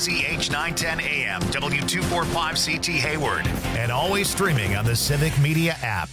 WBZH 910 AM, W245CT Hayward, and always streaming on the Civic Media app.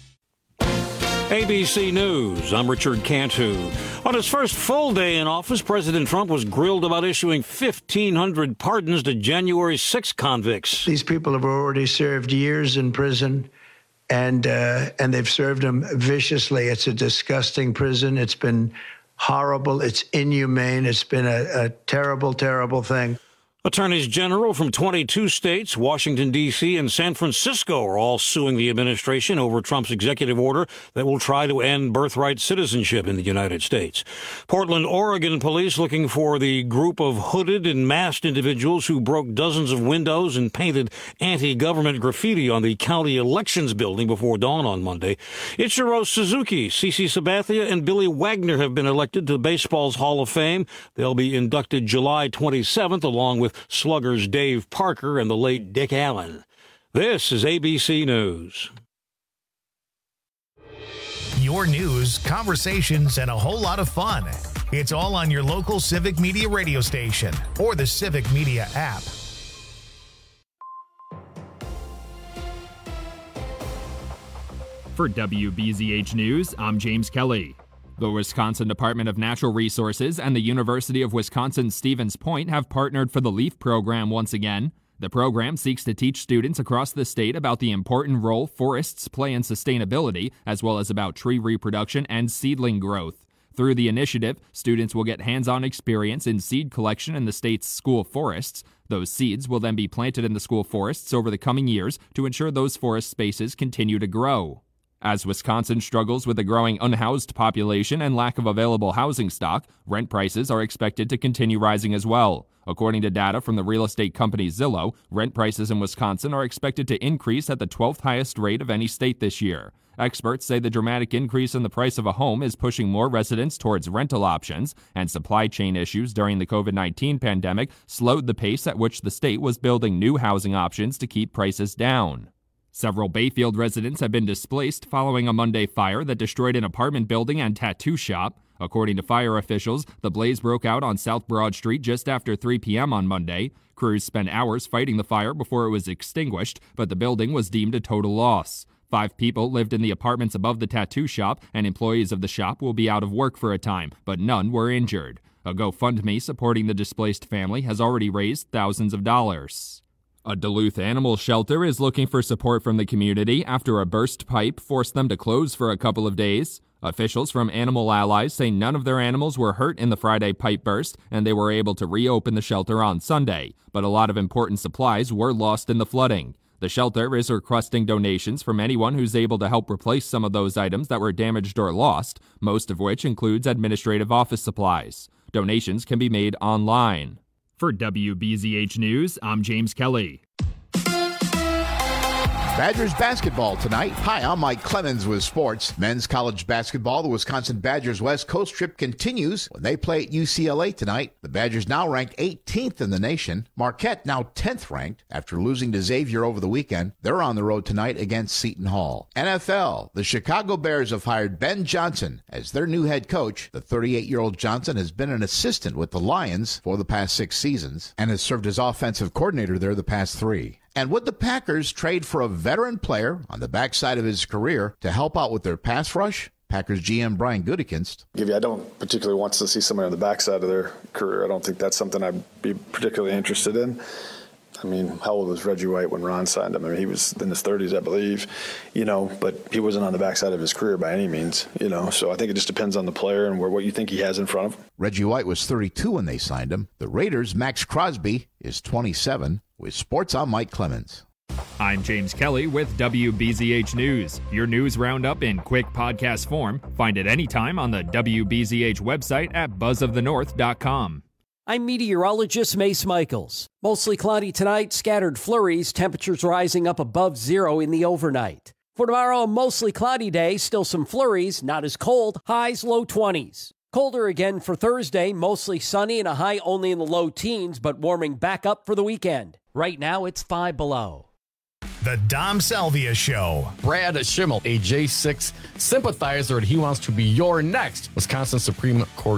ABC News, I'm Richard Cantu. On his first full day in office, President Trump was grilled about issuing 1,500 pardons to January 6 convicts. These people have already served years in prison, and they've served them viciously. It's a disgusting prison. It's been horrible. It's inhumane. It's been a terrible, terrible thing. Attorneys general from 22 states, Washington, D.C., and San Francisco are all suing the administration over Trump's executive order that will try to end birthright citizenship in the United States. Portland, Oregon police looking for the group of hooded and masked individuals who broke dozens of windows and painted anti-government graffiti on the county elections building before dawn on Monday. Ichiro Suzuki, CeCe Sabathia, and Billy Wagner have been elected to baseball's Hall of Fame. They'll be inducted July 27th, along with sluggers Dave Parker and the late Dick Allen. This is ABC News. Your news, conversations, and a whole lot of fun. It's all on your local Civic Media radio station or the Civic Media app. For WBZH News, I'm James Kelly. The Wisconsin Department of Natural Resources and the University of Wisconsin-Stevens Point have partnered for the LEAF program once again. The program seeks to teach students across the state about the important role forests play in sustainability, as well as about tree reproduction and seedling growth. Through the initiative, students will get hands-on experience in seed collection in the state's school forests. Those seeds will then be planted in the school forests over the coming years to ensure those forest spaces continue to grow. As Wisconsin struggles with a growing unhoused population and lack of available housing stock, rent prices are expected to continue rising as well. According to data from the real estate company Zillow, rent prices in Wisconsin are expected to increase at the 12th highest rate of any state this year. Experts say the dramatic increase in the price of a home is pushing more residents towards rental options, and supply chain issues during the COVID-19 pandemic slowed the pace at which the state was building new housing options to keep prices down. Several Bayfield residents have been displaced following a Monday fire that destroyed an apartment building and tattoo shop. According to fire officials, the blaze broke out on South Broad Street just after 3 p.m. on Monday. Crews spent hours fighting the fire before it was extinguished, but the building was deemed a total loss. 5 people lived in the apartments above the tattoo shop, and employees of the shop will be out of work for a time, but none were injured. A GoFundMe supporting the displaced family has already raised thousands of dollars. A Duluth animal shelter is looking for support from the community after a burst pipe forced them to close for a couple of days. Officials from Animal Allies say none of their animals were hurt in the Friday pipe burst, and they were able to reopen the shelter on Sunday. But a lot of important supplies were lost in the flooding. The shelter is requesting donations from anyone who's able to help replace some of those items that were damaged or lost, most of which includes administrative office supplies. Donations can be made online. For WBZH News, I'm James Kelly. Badgers basketball tonight. Hi, I'm Mike Clemens with sports. Men's college basketball, the Wisconsin Badgers West Coast trip continues when they play at UCLA tonight. The Badgers now ranked 18th in the nation. Marquette now 10th ranked after losing to Xavier over the weekend. They're on the road tonight against Seton Hall. NFL, the Chicago Bears have hired Ben Johnson as their new head coach. The 38-year-old Johnson has been an assistant with the Lions for the past 6 seasons and has served as offensive coordinator there the past 3. And would the Packers trade for a veteran player on the backside of his career to help out with their pass rush? Packers GM Brian Gutekunst. I don't particularly want to see somebody on the backside of their career. I don't think that's something I'd be particularly interested in. I mean, how old was Reggie White when Ron signed him? I mean, he was in his 30s, I believe, but he wasn't on the backside of his career by any means, So I think it just depends on the player and what you think he has in front of him. Reggie White was 32 when they signed him. The Raiders' Max Crosby is 27. With sports, I'm Mike Clemens. I'm James Kelly with WBZH News. Your news roundup in quick podcast form. Find it anytime on the WBZH website at buzzofthenorth.com. I'm meteorologist Mace Michaels. Mostly cloudy tonight, scattered flurries, temperatures rising up above zero in the overnight. For tomorrow, a mostly cloudy day, still some flurries, not as cold, highs low 20s. Colder again for Thursday, mostly sunny and a high only in the low teens, but warming back up for the weekend. Right now, it's 5 below. The Dom Salvia Show. Brad Schimmel, a J6 sympathizer, and he wants to be your next Wisconsin Supreme Court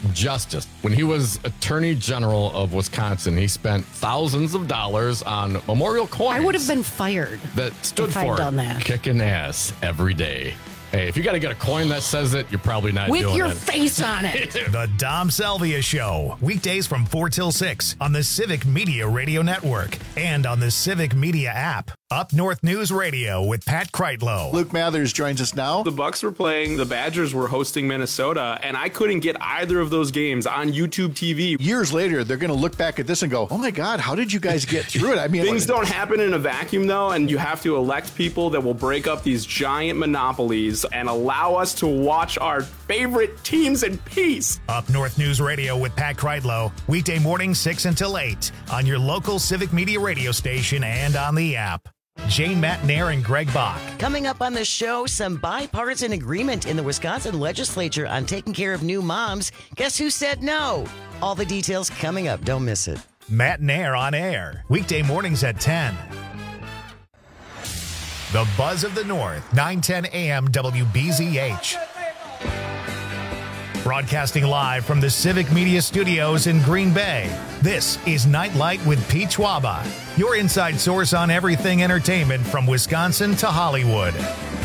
justice. When he was Attorney General of Wisconsin, he spent thousands of dollars on memorial coins. I would have been fired. That stood if for I'd done that. kicking ass every day. Hey, if you got to get a coin that says it, you're probably not doing it. With your face on it. The Dom Salvia Show, weekdays from 4 till 6 on the Civic Media Radio Network and on the Civic Media app. Up North News Radio with Pat Kreitlow. Luke Mathers joins us now. The Bucks were playing, the Badgers were hosting Minnesota, and I couldn't get either of those games on YouTube TV. Years later, they're going to look back at this and go, oh my God, how did you guys get through it? I mean, things don't happen in a vacuum, though, and you have to elect people that will break up these giant monopolies and allow us to watch our favorite teams in peace. Up North News Radio with Pat Kreitlow, weekday morning 6 until 8 on your local Civic Media radio station and on the app. Jane Matnair and Greg Bach. Coming up on the show, some bipartisan agreement in the Wisconsin legislature on taking care of new moms. Guess who said no? All the details coming up. Don't miss it. Matnair on air, weekday mornings at 10. The Buzz of the North, 9:10 a.m. WBZH. Broadcasting live from the Civic Media Studios in Green Bay, this is Nightlight with Pete Schwaba, your inside source on everything entertainment from Wisconsin to Hollywood.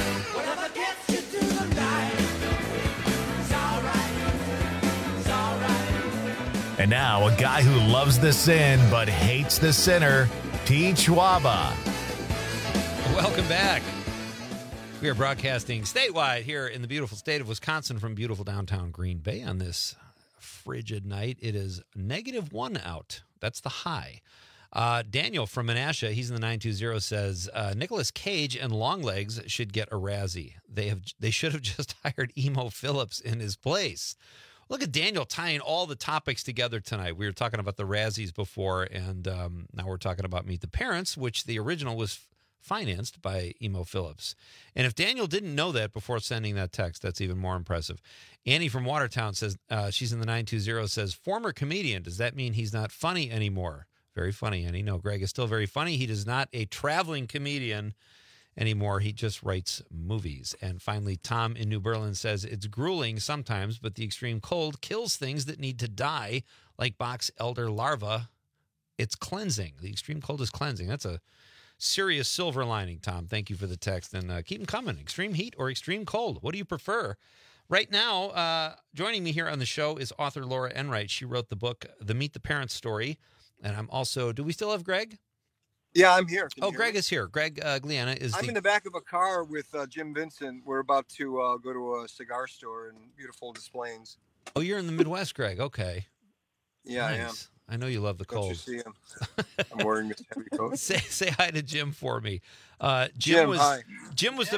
And now, a guy who loves the sin but hates the sinner, Pete Schwaba. Welcome back. We are broadcasting statewide here in the beautiful state of Wisconsin from beautiful downtown Green Bay on this frigid night. It is -1 out. That's the high. Daniel from Menasha, he's in the 920, says Nicolas Cage and Longlegs should get a Razzie. They should have just hired Emo Phillips in his place. Look at Daniel tying all the topics together tonight. We were talking about the Razzies before, and now we're talking about Meet the Parents, which the original was financed by Emo Phillips. And if Daniel didn't know that before sending that text, that's even more impressive. Annie from Watertown says, she's in the 920, says, former comedian, does that mean he's not funny anymore? Very funny, Annie. No, Greg is still very funny. He is not a traveling comedian anymore. He just writes movies. And finally, Tom in New Berlin says, it's grueling sometimes, but the extreme cold kills things that need to die, like box elder larvae. It's cleansing. The extreme cold is cleansing. That's a serious silver lining, Tom. Thank you for the text, and keep them coming. Extreme heat or extreme cold? What do you prefer? Right now, joining me here on the show is author Laura Enright. She wrote the book, The Meet the Parents Story. And I'm also, do we still have Greg? Yeah, I'm here. Greg is here. Greg Gliana is I'm in the back of a car with Jim Vincent. We're about to go to a cigar store in beautiful Des Plaines. Oh, you're in the Midwest, Greg. Okay. Yeah, nice. I am. I know you love the cold. Don't you see him? I'm wearing this heavy coat. Say hi to Jim for me. Hi. Jim was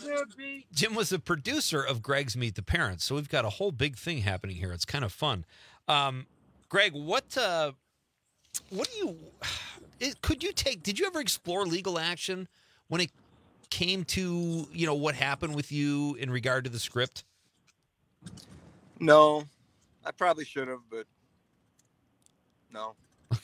the producer of Greg's Meet the Parents. So we've got a whole big thing happening here. It's kind of fun. Greg, what do you did you ever explore legal action when it came to, what happened with you in regard to the script? No, I probably should have, but no.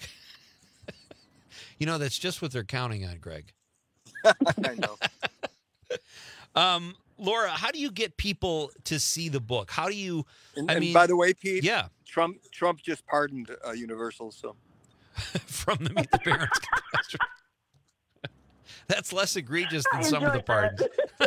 That's just what they're counting on, Greg. I know. Laura, how do you get people to see the book? How do you, and by the way, Pete, yeah, Trump just pardoned Universal, so. From the Meet the Parents. That's less egregious than some of the pardons.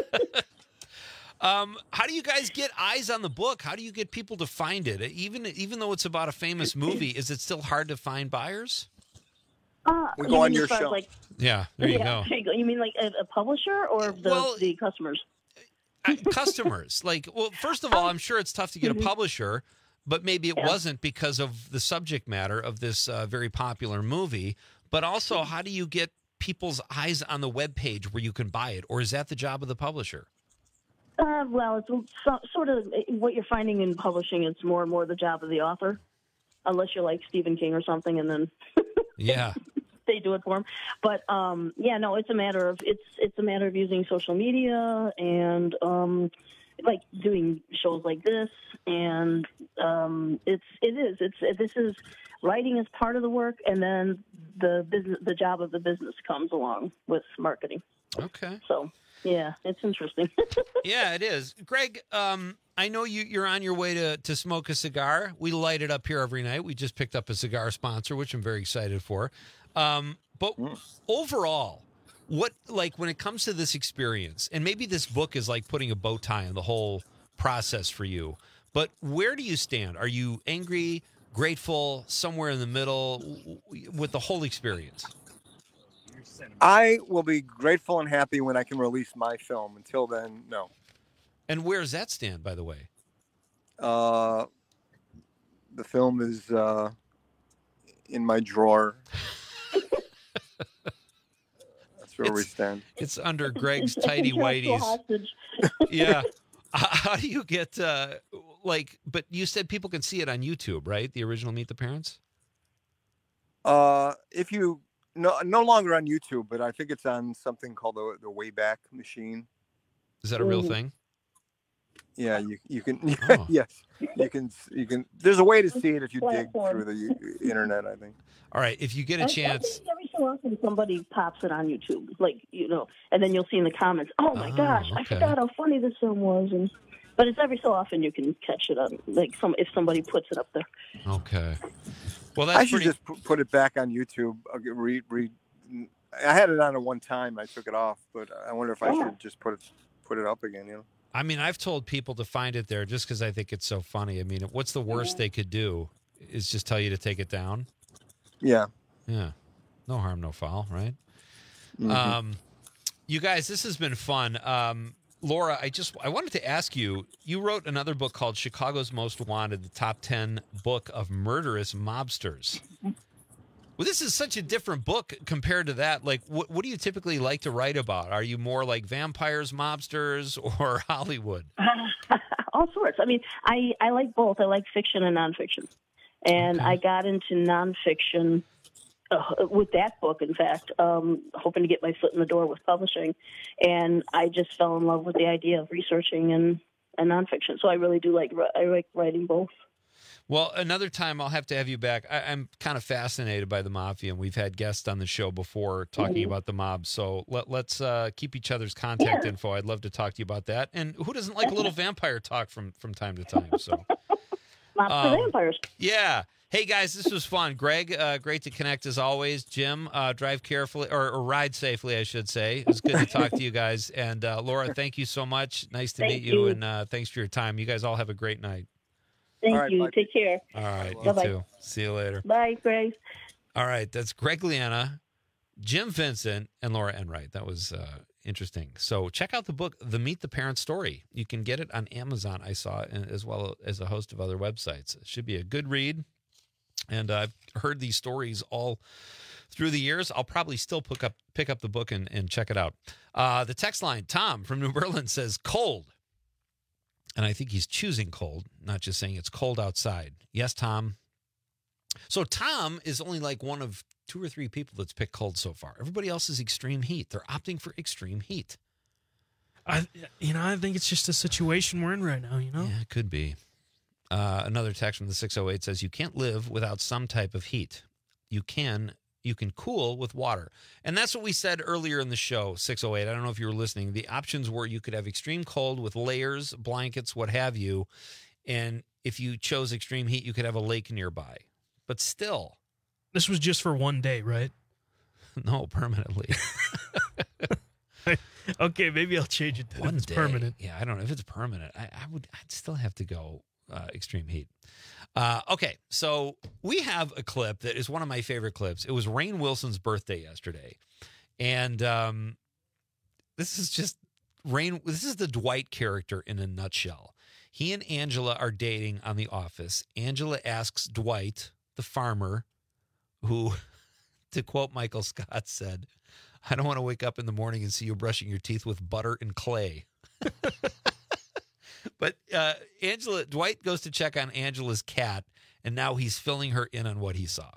How do you guys get eyes on the book? How do you get people to find it? Even though it's about a famous movie, is it still hard to find buyers? We go on your show. Yeah, there you go. You mean like a publisher or the customers? Customers. First of all, I'm sure it's tough to get a publisher, but maybe it wasn't because of the subject matter of this very popular movie. But also, how do you get people's eyes on the webpage where you can buy it? Or is that the job of the publisher? Well, it's sort of what you're finding in publishing. It's more and more the job of the author, unless you're like Stephen King or something, and then they do it for him. But it's a matter of using social media and like doing shows like this, and this is writing is part of the work, and then the job of the business comes along with marketing. Okay. So. Yeah, it's interesting. Yeah, it is. Greg, I know you're on your way to smoke a cigar. We light it up here every night. We just picked up a cigar sponsor, which I'm very excited for. But overall, what, like, when it comes to this experience, and maybe this book is like putting a bow tie on the whole process for you, but where do you stand? Are you angry, grateful, somewhere in the middle with the whole experience? I will be grateful and happy when I can release my film. Until then, no. And where does that stand, by the way? The film is in my drawer. That's where we stand. It's under Greg's tidy whities. Yeah. How do you get but you said people can see it on YouTube, right? The original Meet the Parents? If you no longer on YouTube, but I think it's on something called the Wayback Machine. Is that a real thing? Yeah, you can. Yes, you can. There's a way to see it if you dig through the internet, I think. All right, if you get a chance. I think every so often somebody pops it on YouTube, and then you'll see in the comments, "Oh my gosh, I forgot how funny this film was." But it's every so often you can catch it on, if somebody puts it up there. Okay. Well, that's I should just put it back on YouTube. I'll I had it on at one time. I took it off, but I wonder if I should just put it up again. You know. I mean, I've told people to find it there just because I think it's so funny. I mean, what's the worst they could do is just tell you to take it down? Yeah. Yeah. No harm, no foul, right? Mm-hmm. You guys, this has been fun. Laura, I wanted to ask you, you wrote another book called Chicago's Most Wanted, the top 10 book of murderous mobsters. Well, this is such a different book compared to that. Like, what do you typically like to write about? Are you more like vampires, mobsters, or Hollywood? All sorts. I mean, I like both. I like fiction and nonfiction. And I got into nonfiction with that book, in fact, hoping to get my foot in the door with publishing. And I just fell in love with the idea of researching and nonfiction. So I really do like writing both. Well, another time I'll have to have you back. I'm kind of fascinated by the mafia, and we've had guests on the show before talking about the mob. So let's keep each other's contact info. I'd love to talk to you about that. And who doesn't like a little vampire talk from time to time? So, lots of vampires. Yeah. Hey, guys, this was fun. Greg, great to connect as always. Jim, drive carefully, or ride safely, I should say. It was good to talk to you guys. And Laura, thank you so much. Nice to meet you, and thanks for your time. You guys all have a great night. Thank you. Bye. Take care. All right. Bye-bye. You too. See you later. Bye, Greg. All right. That's Greg Liana, Jim Vincent, and Laura Enright. That was interesting. So check out the book, The Meet the Parents Story. You can get it on Amazon, I saw, as well as a host of other websites. It should be a good read. And I've heard these stories all through the years. I'll probably still pick up the book and check it out. The text line, Tom from New Berlin says, cold. And I think he's choosing cold, not just saying it's cold outside. Yes, Tom. So Tom is only like one of 2 or 3 people that's picked cold so far. Everybody else is extreme heat. They're opting for extreme heat. I think it's just a situation we're in right now, Yeah, it could be. Another text from the 608 says, you can't live without some type of heat. You can cool with water. And that's what we said earlier in the show, 608. I don't know if you were listening. The options were you could have extreme cold with layers, blankets, what have you. And if you chose extreme heat, you could have a lake nearby. But still. This was just for one day, right? No, permanently. Okay, maybe I'll change it to it's permanent. Yeah, I don't know if it's permanent. I'd still have to go extreme heat. Okay, so we have a clip that is one of my favorite clips. It was Rainn Wilson's birthday yesterday. And this is just Rainn. This is the Dwight character in a nutshell. He and Angela are dating on The Office. Angela asks Dwight, the farmer, who, to quote Michael Scott, said, I don't want to wake up in the morning and see you brushing your teeth with butter and clay. But Dwight goes to check on Angela's cat, and now he's filling her in on what he saw.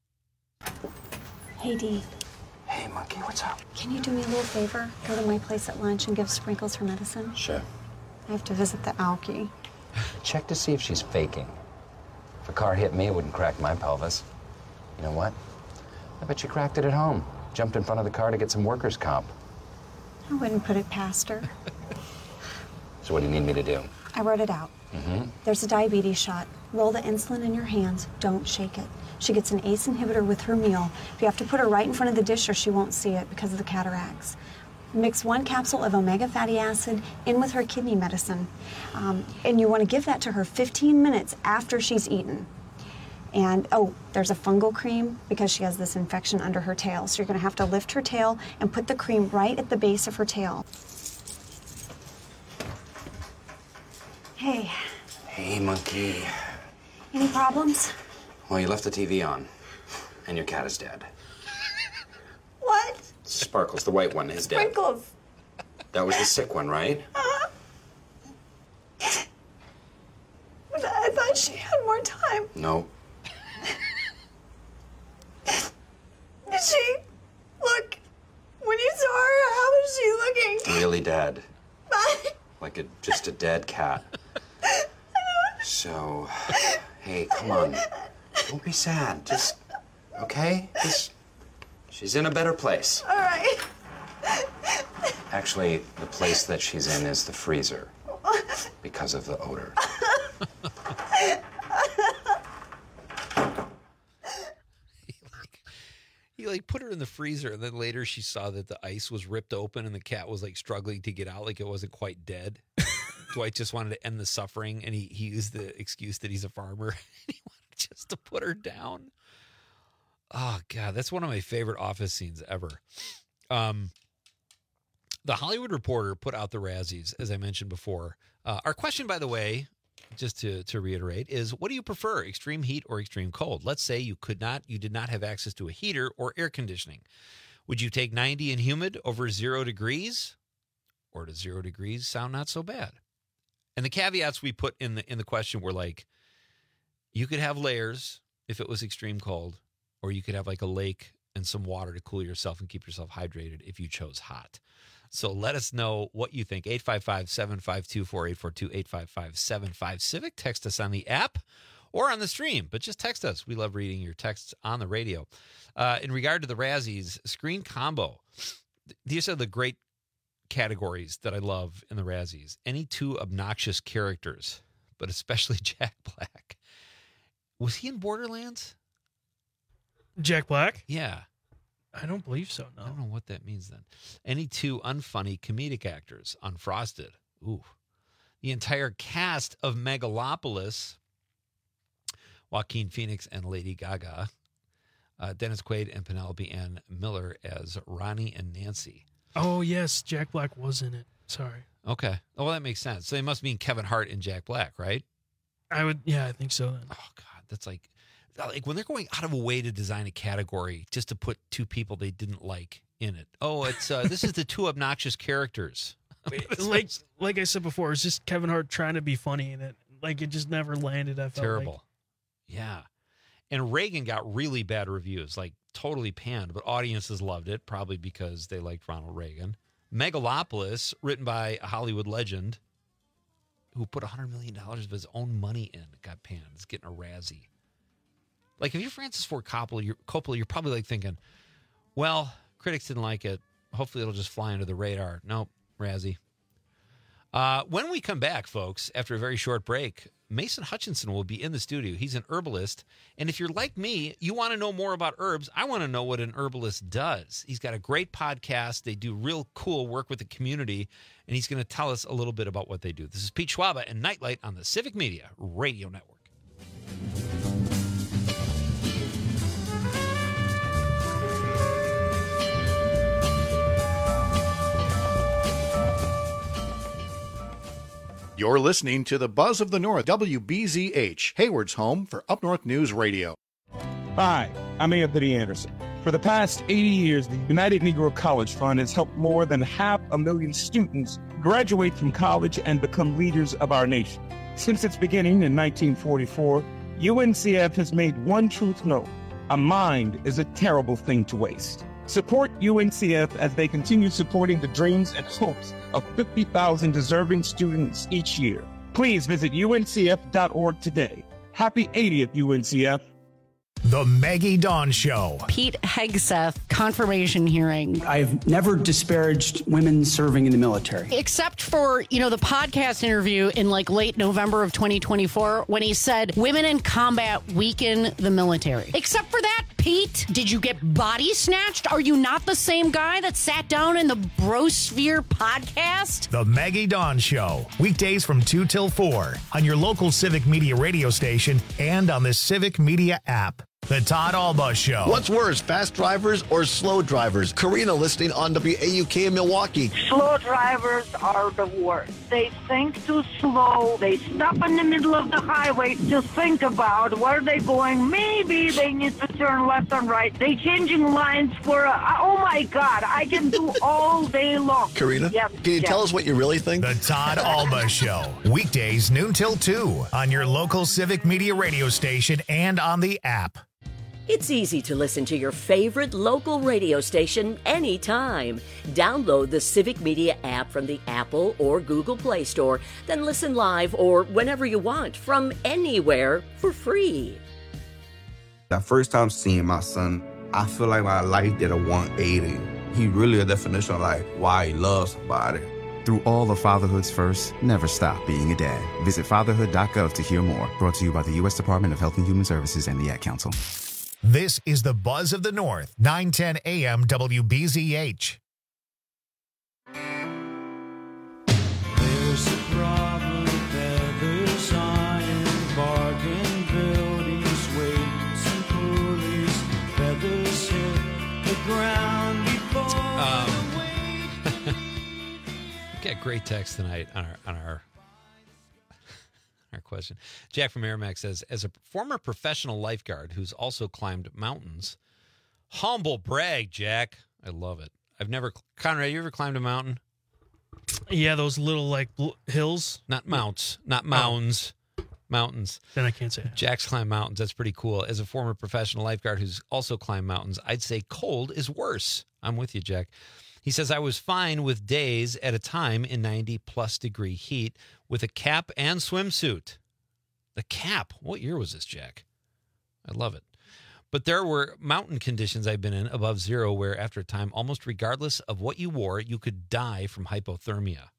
Hey, Dee. Hey, Monkey, what's up? Can you do me a little favor? Go to my place at lunch and give Sprinkles her medicine? Sure. I have to visit the Alki. Check to see if she's faking. If a car hit me, it wouldn't crack my pelvis. You know what? I bet you cracked it at home. Jumped in front of the car to get some workers' comp. I wouldn't put it past her. So what do you need me to do? I wrote it out. There's a diabetes shot. Roll the insulin in your hands. Don't shake it. She gets an ACE inhibitor with her meal. You have to put her right in front of the dish or she won't see it because of the cataracts. Mix 1 capsule of omega fatty acid in with her kidney medicine. And you want to give that to her 15 minutes after she's eaten. And, oh, there's a fungal cream because she has this infection under her tail. So you're going to have to lift her tail and put the cream right at the base of her tail. Hey. Hey, monkey. Any problems? Well, you left the TV on, and your cat is dead. What? Sparkles, the white one, is dead. Sprinkles. That was the sick one, right? But I thought she had more time. No. Did she look? When you saw her, how was she looking? Really dead. Like just a dead cat. So, hey, come on. Don't be sad. Just, okay? She's in a better place. All right. Actually, the place that she's in is the freezer because of the odor. He put her in the freezer, and then later she saw that the ice was ripped open and the cat was struggling to get out, like it wasn't quite dead. Dwight just wanted to end the suffering, and he used the excuse that he's a farmer. He wanted just to put her down. Oh God, that's one of my favorite Office scenes ever. The Hollywood Reporter put out the Razzies, as I mentioned before. Our question, by the way, just to reiterate, is what do you prefer, extreme heat or extreme cold? Let's say you did not have access to a heater or air conditioning. Would you take 90 and humid over 0 degrees? Or does 0 degrees sound not so bad? And the caveats we put in the question were you could have layers if it was extreme cold, or you could have a lake and some water to cool yourself and keep yourself hydrated if you chose hot. So let us know what you think. 855-752-4842, 855-75-CIVIC. Text us on the app or on the stream, but just text us. We love reading your texts on the radio. In regard to the Razzies, Screen Combo, these are the great categories that I love in the Razzies. Any 2 obnoxious characters, but especially Jack Black. Was he in Borderlands? Jack Black? Yeah. I don't believe so, no. I don't know what that means then. Any 2 unfunny comedic actors on Frosted. Ooh. The entire cast of Megalopolis, Joaquin Phoenix and Lady Gaga, Dennis Quaid and Penelope Ann Miller as Ronnie and Nancy. Oh, yes, Jack Black was in it. Sorry. Okay. Oh, well, that makes sense. So they must mean Kevin Hart and Jack Black, right? I think so then. Oh, God, that's like when they're going out of a way to design a category just to put 2 people they didn't like in it. Oh, it's this is the 2 obnoxious characters. like I said before, it's just Kevin Hart trying to be funny in it. It just never landed. I felt terrible. Yeah. And Reagan got really bad reviews, totally panned, but audiences loved it, probably because they liked Ronald Reagan. Megalopolis, written by a Hollywood legend who put $100 million of his own money in, got panned. It's getting a Razzie. If you're Francis Ford Coppola, you're probably thinking, well, critics didn't like it. Hopefully it'll just fly under the radar. Nope, Razzie. When we come back, folks, after a very short break, Mason Hutchinson will be in the studio. He's an herbalist. And if you're like me, you want to know more about herbs. I want to know what an herbalist does. He's got a great podcast. They do real cool work with the community. And he's going to tell us a little bit about what they do. This is Pete Schwaba and Nightlight on the Civic Media Radio Network. You're listening to the Buzz of the North, WBZH, Hayward's home for Up North News Radio. Hi, I'm Anthony Anderson. For the past 80 years, the United Negro College Fund has helped more than 500,000 students graduate from college and become leaders of our nation. Since its beginning in 1944, UNCF has made one truth known: a mind is a terrible thing to waste. Support UNCF as they continue supporting the dreams and hopes of 50,000 deserving students each year. Please visit uncf.org today. Happy 80th, UNCF. The Maggie Dawn Show. Pete Hegseth, confirmation hearing. I've never disparaged women serving in the military. Except for, the podcast interview in late November of 2024 when he said women in combat weaken the military. Except for that, Pete, did you get body snatched? Are you not the same guy that sat down in the Brosphere podcast? The Maggie Dawn Show. Weekdays from 2 till 4 on your local Civic Media radio station and on the Civic Media app. The Todd Alba Show. What's worse, fast drivers or slow drivers? Karina listening on WAUK in Milwaukee. Slow drivers are the worst. They think too slow. They stop in the middle of the highway to think about where they're going. Maybe they need to turn left and right. They changing lines for oh my God, I can do all day long. Karina, can you tell us what you really think? The Todd Alba Show. Weekdays noon till 2 on your local Civic Media radio station and on the app. It's easy to listen to your favorite local radio station anytime. Download the Civic Media app from the Apple or Google Play Store, then listen live or whenever you want from anywhere for free. That first time seeing my son, I feel like my life did a 180. He really a definition of why he loves somebody. Through all of fatherhood's first, never stop being a dad. Visit fatherhood.gov to hear more. Brought to you by the U.S. Department of Health and Human Services and the Ad Council. This is the Buzz of the North, 910 AM WBZH. There's a problem, feathers iron, bargain buildings, weights and pulleys, feathers hit the ground before We've got great text tonight on our question. Jack from Merrimack says, as a former professional lifeguard who's also climbed mountains, humble brag, Jack. I love it. Conrad, you ever climbed a mountain? Yeah, those little hills. Not mounts, not mounds. Mountains. Then I can't say that. Jack's climbed mountains. That's pretty cool. As a former professional lifeguard who's also climbed mountains, I'd say cold is worse. I'm with you, Jack. He says, I was fine with days at a time in 90-plus degree heat with a cap and swimsuit. The cap? What year was this, Jack? I love it. But there were mountain conditions I've been in above zero where after a time, almost regardless of what you wore, you could die from hypothermia.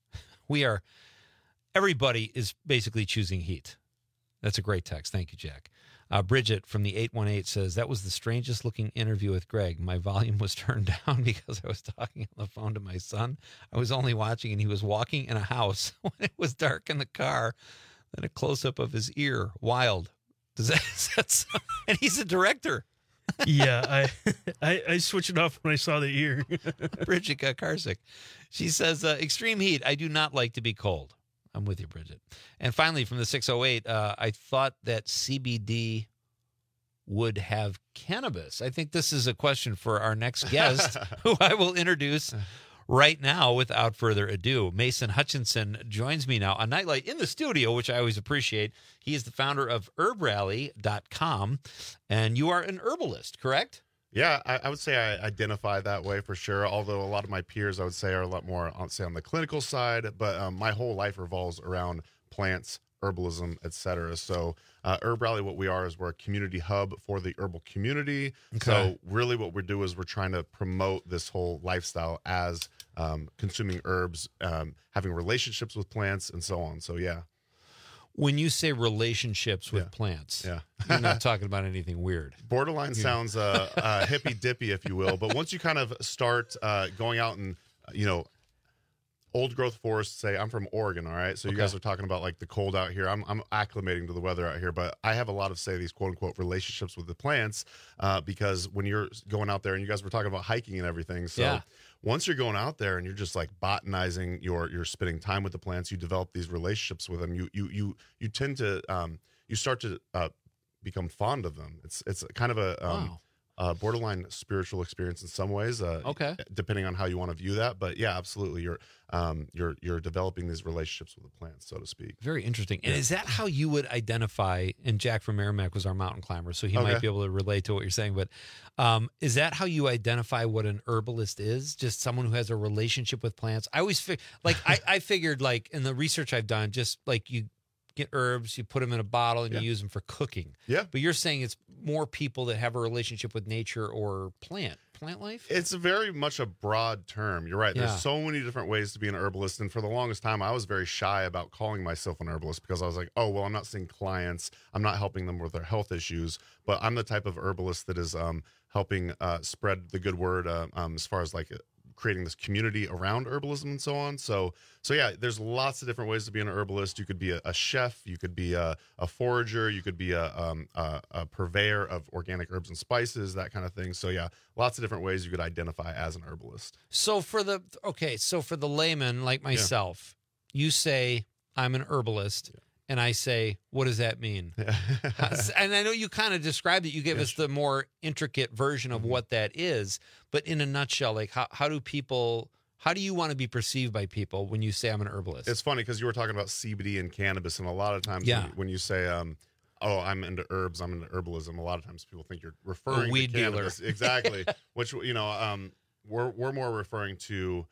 Everybody is basically choosing heat. That's a great text. Thank you, Jack. Bridget from the 818 says, that was the strangest looking interview with Greg. My volume was turned down because I was talking on the phone to my son. I was only watching and he was walking in a house when it was dark in the car. Then a close-up of his ear. Wild. Is that and he's a director. Yeah, I switched it off when I saw the ear. Bridget got carsick. She says, extreme heat. I do not like to be cold. I'm with you, Bridget. And finally, from the 608, I thought that CBD would have cannabis. I think this is a question for our next guest, who I will introduce right now without further ado. Mason Hutchinson joins me now on Nightlight in the studio, which I always appreciate. He is the founder of herbrally.com, and you are an herbalist, correct? Yeah, I would say I identify that way for sure, although a lot of my peers, I would say, are a lot more, on the clinical side, but my whole life revolves around plants, herbalism, etc. So Herb Rally, what we are is we're a community hub for the herbal community. Okay. So really what we do is we're trying to promote this whole lifestyle as consuming herbs, having relationships with plants, and so on. So, yeah. When you say relationships with plants, you're not talking about anything weird. Borderline sounds hippy-dippy, if you will. But once you kind of start going out and, old growth forests, say, I'm from Oregon, all right? So you guys are talking about, the cold out here. I'm acclimating to the weather out here. But I have a lot of, say, these quote-unquote relationships with the plants because when you're going out there, and you guys were talking about hiking and everything. So once you're going out there and you're just botanizing, you're spending time with the plants, you develop these relationships with them. You tend to you start to become fond of them. It's kind of a borderline spiritual experience in some ways. Depending on how you want to view that, but yeah, absolutely, you're developing these relationships with the plants, so to speak. Very interesting. And is that how you would identify? And Jack from Merrimack was our mountain climber, so he might be able to relate to what you're saying. But is that how you identify what an herbalist is? Just someone who has a relationship with plants? I always I figured in the research I've done, just you get herbs, you put them in a bottle, and you use them for cooking. Yeah. But you're saying it's more people that have a relationship with nature or plant life? It's very much a broad term. You're right. Yeah. There's so many different ways to be an herbalist. And for the longest time, I was very shy about calling myself an herbalist because I was like, oh, well, I'm not seeing clients. I'm not helping them with their health issues. But I'm the type of herbalist that is helping spread the good word as far as like creating this community around herbalism and so on. So yeah, there's lots of different ways to be an herbalist. You could be a chef, you could be a forager, you could be a purveyor of organic herbs and spices, that kind of thing. So yeah, lots of different ways you could identify as an herbalist. So for the layman like myself, you say I'm an herbalist. And I say, what does that mean? And I know you kind of described it. You gave us the more intricate version of what that is. But in a nutshell, like how do you want to be perceived by people when you say I'm an herbalist? It's funny because you were talking about CBD and cannabis. And a lot of times when you say, oh, I'm into herbs, I'm into herbalism, a lot of times people think you're referring to weed cannabis. dealer. Exactly. Which, we're more referring to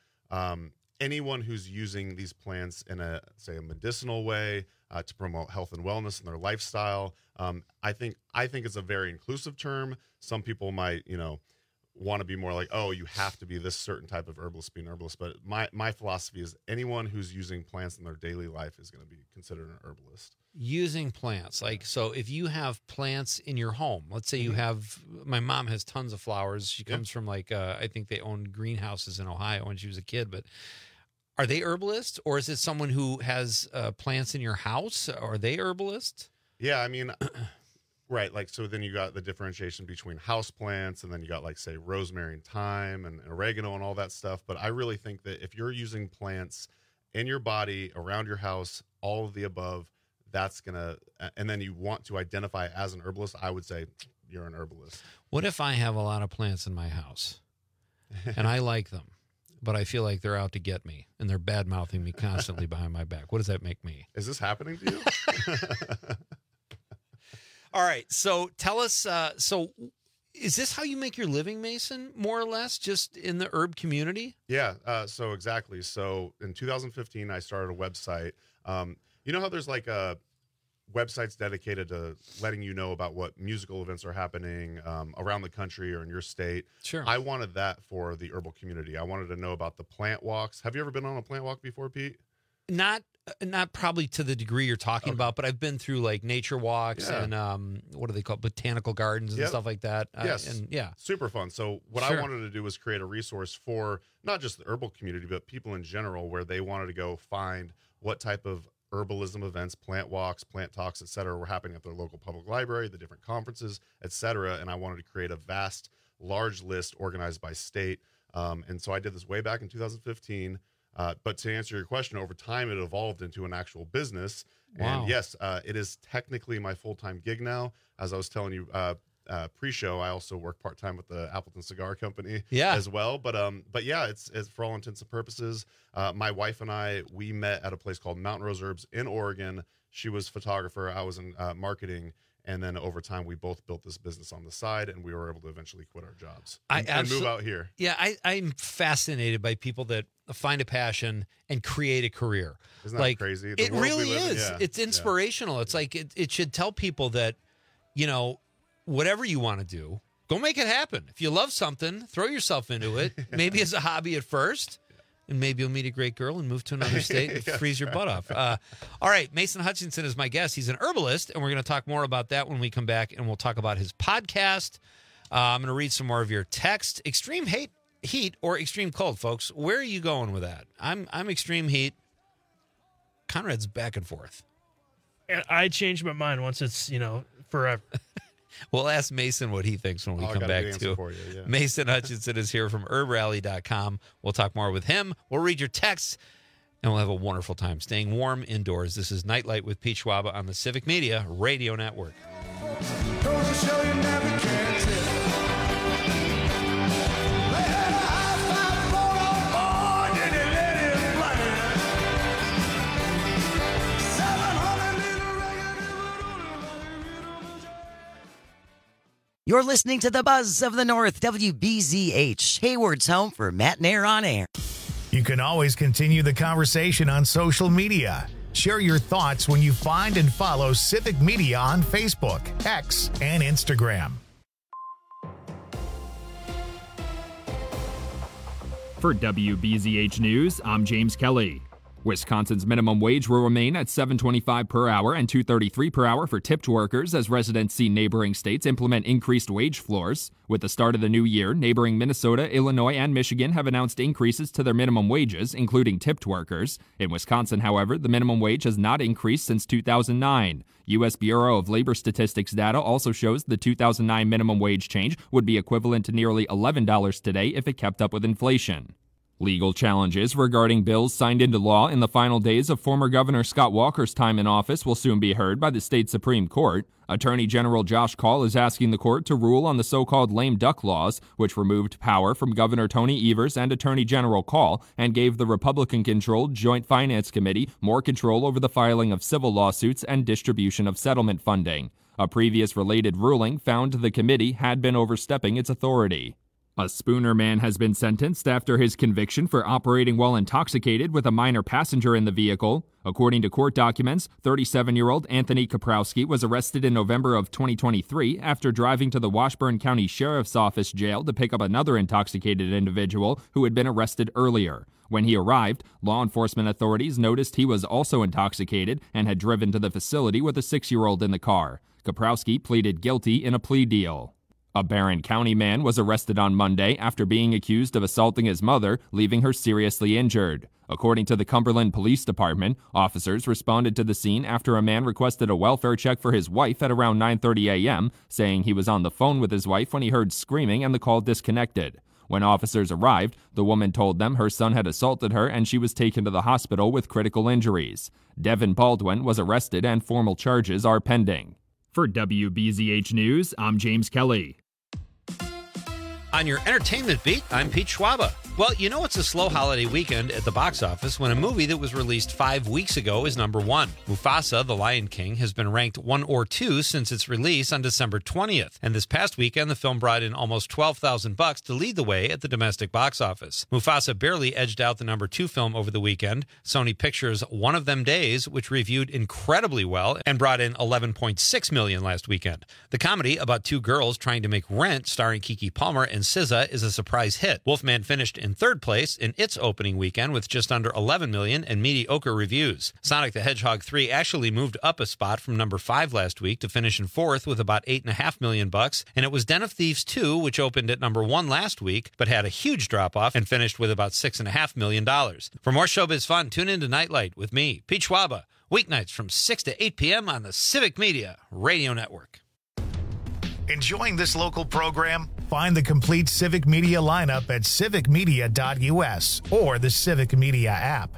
anyone who's using these plants in a medicinal way, to promote health and wellness in their lifestyle. I think it's a very inclusive term. Some people might, want to be more like, oh, you have to be this certain type of herbalist, be an herbalist. But my philosophy is anyone who's using plants in their daily life is going to be considered an herbalist. Using plants. Like, so if you have plants in your home, let's say you have, my mom has tons of flowers. She comes from I think they owned greenhouses in Ohio when she was a kid, but are they herbalists, or is it someone who has plants in your house? Are they herbalists? Yeah, I mean, right. Like, so then you got the differentiation between house plants, and then you got like, say, rosemary and thyme and oregano and all that stuff. But I really think that if you're using plants in your body, around your house, all of the above, that's gonna, and then you want to identify as an herbalist, I would say you're an herbalist. What if I have a lot of plants in my house and I like them, but I feel like they're out to get me and they're bad-mouthing me constantly behind my back? What does that make me? Is this happening to you? All right. So tell us, is this how you make your living, Mason, more or less, just in the herb community? Yeah. So exactly. So in 2015, I started a website. You know how there's like websites dedicated to letting you know about what musical events are happening around the country or in your state? Sure. I wanted that for the herbal community. I wanted to know about the plant walks. Have you ever been on a plant walk before, Pete? Not probably to the degree you're talking about, but I've been through like nature walks and what do they call it? Botanical gardens and stuff like that. Yes. Super fun. So what I Sure. wanted to do was create a resource for not just the herbal community, but people in general, where they wanted to go find what type of herbalism events, plant walks, plant talks, et cetera, were happening at their local public library, the different conferences, et cetera. And I wanted to create a vast, large list organized by state. And so I did this way back in 2015. But to answer your question, over time, it evolved into an actual business. Wow. And yes, it is technically my full-time gig now. As I was telling you pre-show, I also work part-time with the Appleton Cigar Company as well. But yeah, it's for all intents and purposes. My wife and I, we met at a place called Mountain Rose Herbs in Oregon. She was a photographer. I was in marketing. And then over time, we both built this business on the side, and we were able to eventually quit our jobs and move out here. Yeah, I'm fascinated by people that find a passion and create a career. Isn't that crazy? The It world we really live in, is. yeah. It's inspirational. It's like it should tell people that, whatever you want to do, go make it happen. If you love something, throw yourself into it. Maybe as a hobby at first. And maybe you'll meet a great girl and move to another state and freeze your butt off. All right, Mason Hutchinson is my guest. He's an herbalist, and we're going to talk more about that when we come back, and we'll talk about his podcast. I'm going to read some more of your text. Extreme heat or extreme cold, folks. Where are you going with that? I'm extreme heat. Conrad's back and forth. And I changed my mind once it's, forever. We'll ask Mason what he thinks when we come back to. Mason Hutchinson is here from herbrally.com. We'll talk more with him. We'll read your texts, and we'll have a wonderful time staying warm indoors. This is Nightlight with Pete Schwaba on the Civic Media Radio Network. You're listening to the Buzz of the North, WBZH, Hayward's home for Matt and Air on Air. You can always continue the conversation on social media. Share your thoughts when you find and follow Civic Media on Facebook, X, and Instagram. For WBZH News, I'm James Kelly. Wisconsin's minimum wage will remain at $7.25 per hour and $2.33 per hour for tipped workers as residents see neighboring states implement increased wage floors. With the start of the new year, neighboring Minnesota, Illinois, and Michigan have announced increases to their minimum wages, including tipped workers. In Wisconsin, however, the minimum wage has not increased since 2009. U.S. Bureau of Labor Statistics data also shows the 2009 minimum wage change would be equivalent to nearly $11 today if it kept up with inflation. Legal challenges regarding bills signed into law in the final days of former Governor Scott Walker's time in office will soon be heard by the state Supreme Court. Attorney General Josh Kaul is asking the court to rule on the so-called lame duck laws, which removed power from Governor Tony Evers and Attorney General Kaul and gave the Republican-controlled Joint Finance Committee more control over the filing of civil lawsuits and distribution of settlement funding. A previous related ruling found the committee had been overstepping its authority. A Spooner man has been sentenced after his conviction for operating while intoxicated with a minor passenger in the vehicle. According to court documents, 37-year-old Anthony Kaprowski was arrested in November of 2023 after driving to the Washburn County Sheriff's Office jail to pick up another intoxicated individual who had been arrested earlier. When he arrived, law enforcement authorities noticed he was also intoxicated and had driven to the facility with a 6-year-old in the car. Kaprowski pleaded guilty in a plea deal. A Barron County man was arrested on Monday after being accused of assaulting his mother, leaving her seriously injured. According to the Cumberland Police Department, officers responded to the scene after a man requested a welfare check for his wife at around 9:30 a.m., saying he was on the phone with his wife when he heard screaming and the call disconnected. When officers arrived, the woman told them her son had assaulted her and she was taken to the hospital with critical injuries. Devin Baldwin was arrested and formal charges are pending. For WBZH News, I'm James Kelly. On your entertainment beat, I'm Pete Schwaba. Well, you know it's a slow holiday weekend at the box office when a movie that was released 5 weeks ago is number one. Mufasa, The Lion King, has been ranked 1 or 2 since its release on December 20th. And this past weekend, the film brought in almost $12,000 to lead the way at the domestic box office. Mufasa barely edged out the number 2 film over the weekend, Sony Pictures' One of Them Days, which reviewed incredibly well and brought in $11.6 million last weekend. The comedy about 2 girls trying to make rent, starring Keke Palmer and SZA, is a surprise hit. Wolfman finished in 3rd place in its opening weekend with just under $11 million and mediocre reviews. Sonic the Hedgehog 3 actually moved up a spot from number 5 last week to finish in 4th with about $8.5 million, and it was Den of Thieves 2, which opened at number 1 last week, but had a huge drop-off and finished with about $6.5 million. For more showbiz fun, tune in to Nightlight with me, Pete Schwaba, weeknights from 6 to 8 p.m. on the Civic Media Radio Network. Enjoying this local program? Find the complete Civic Media lineup at civicmedia.us or the Civic Media app.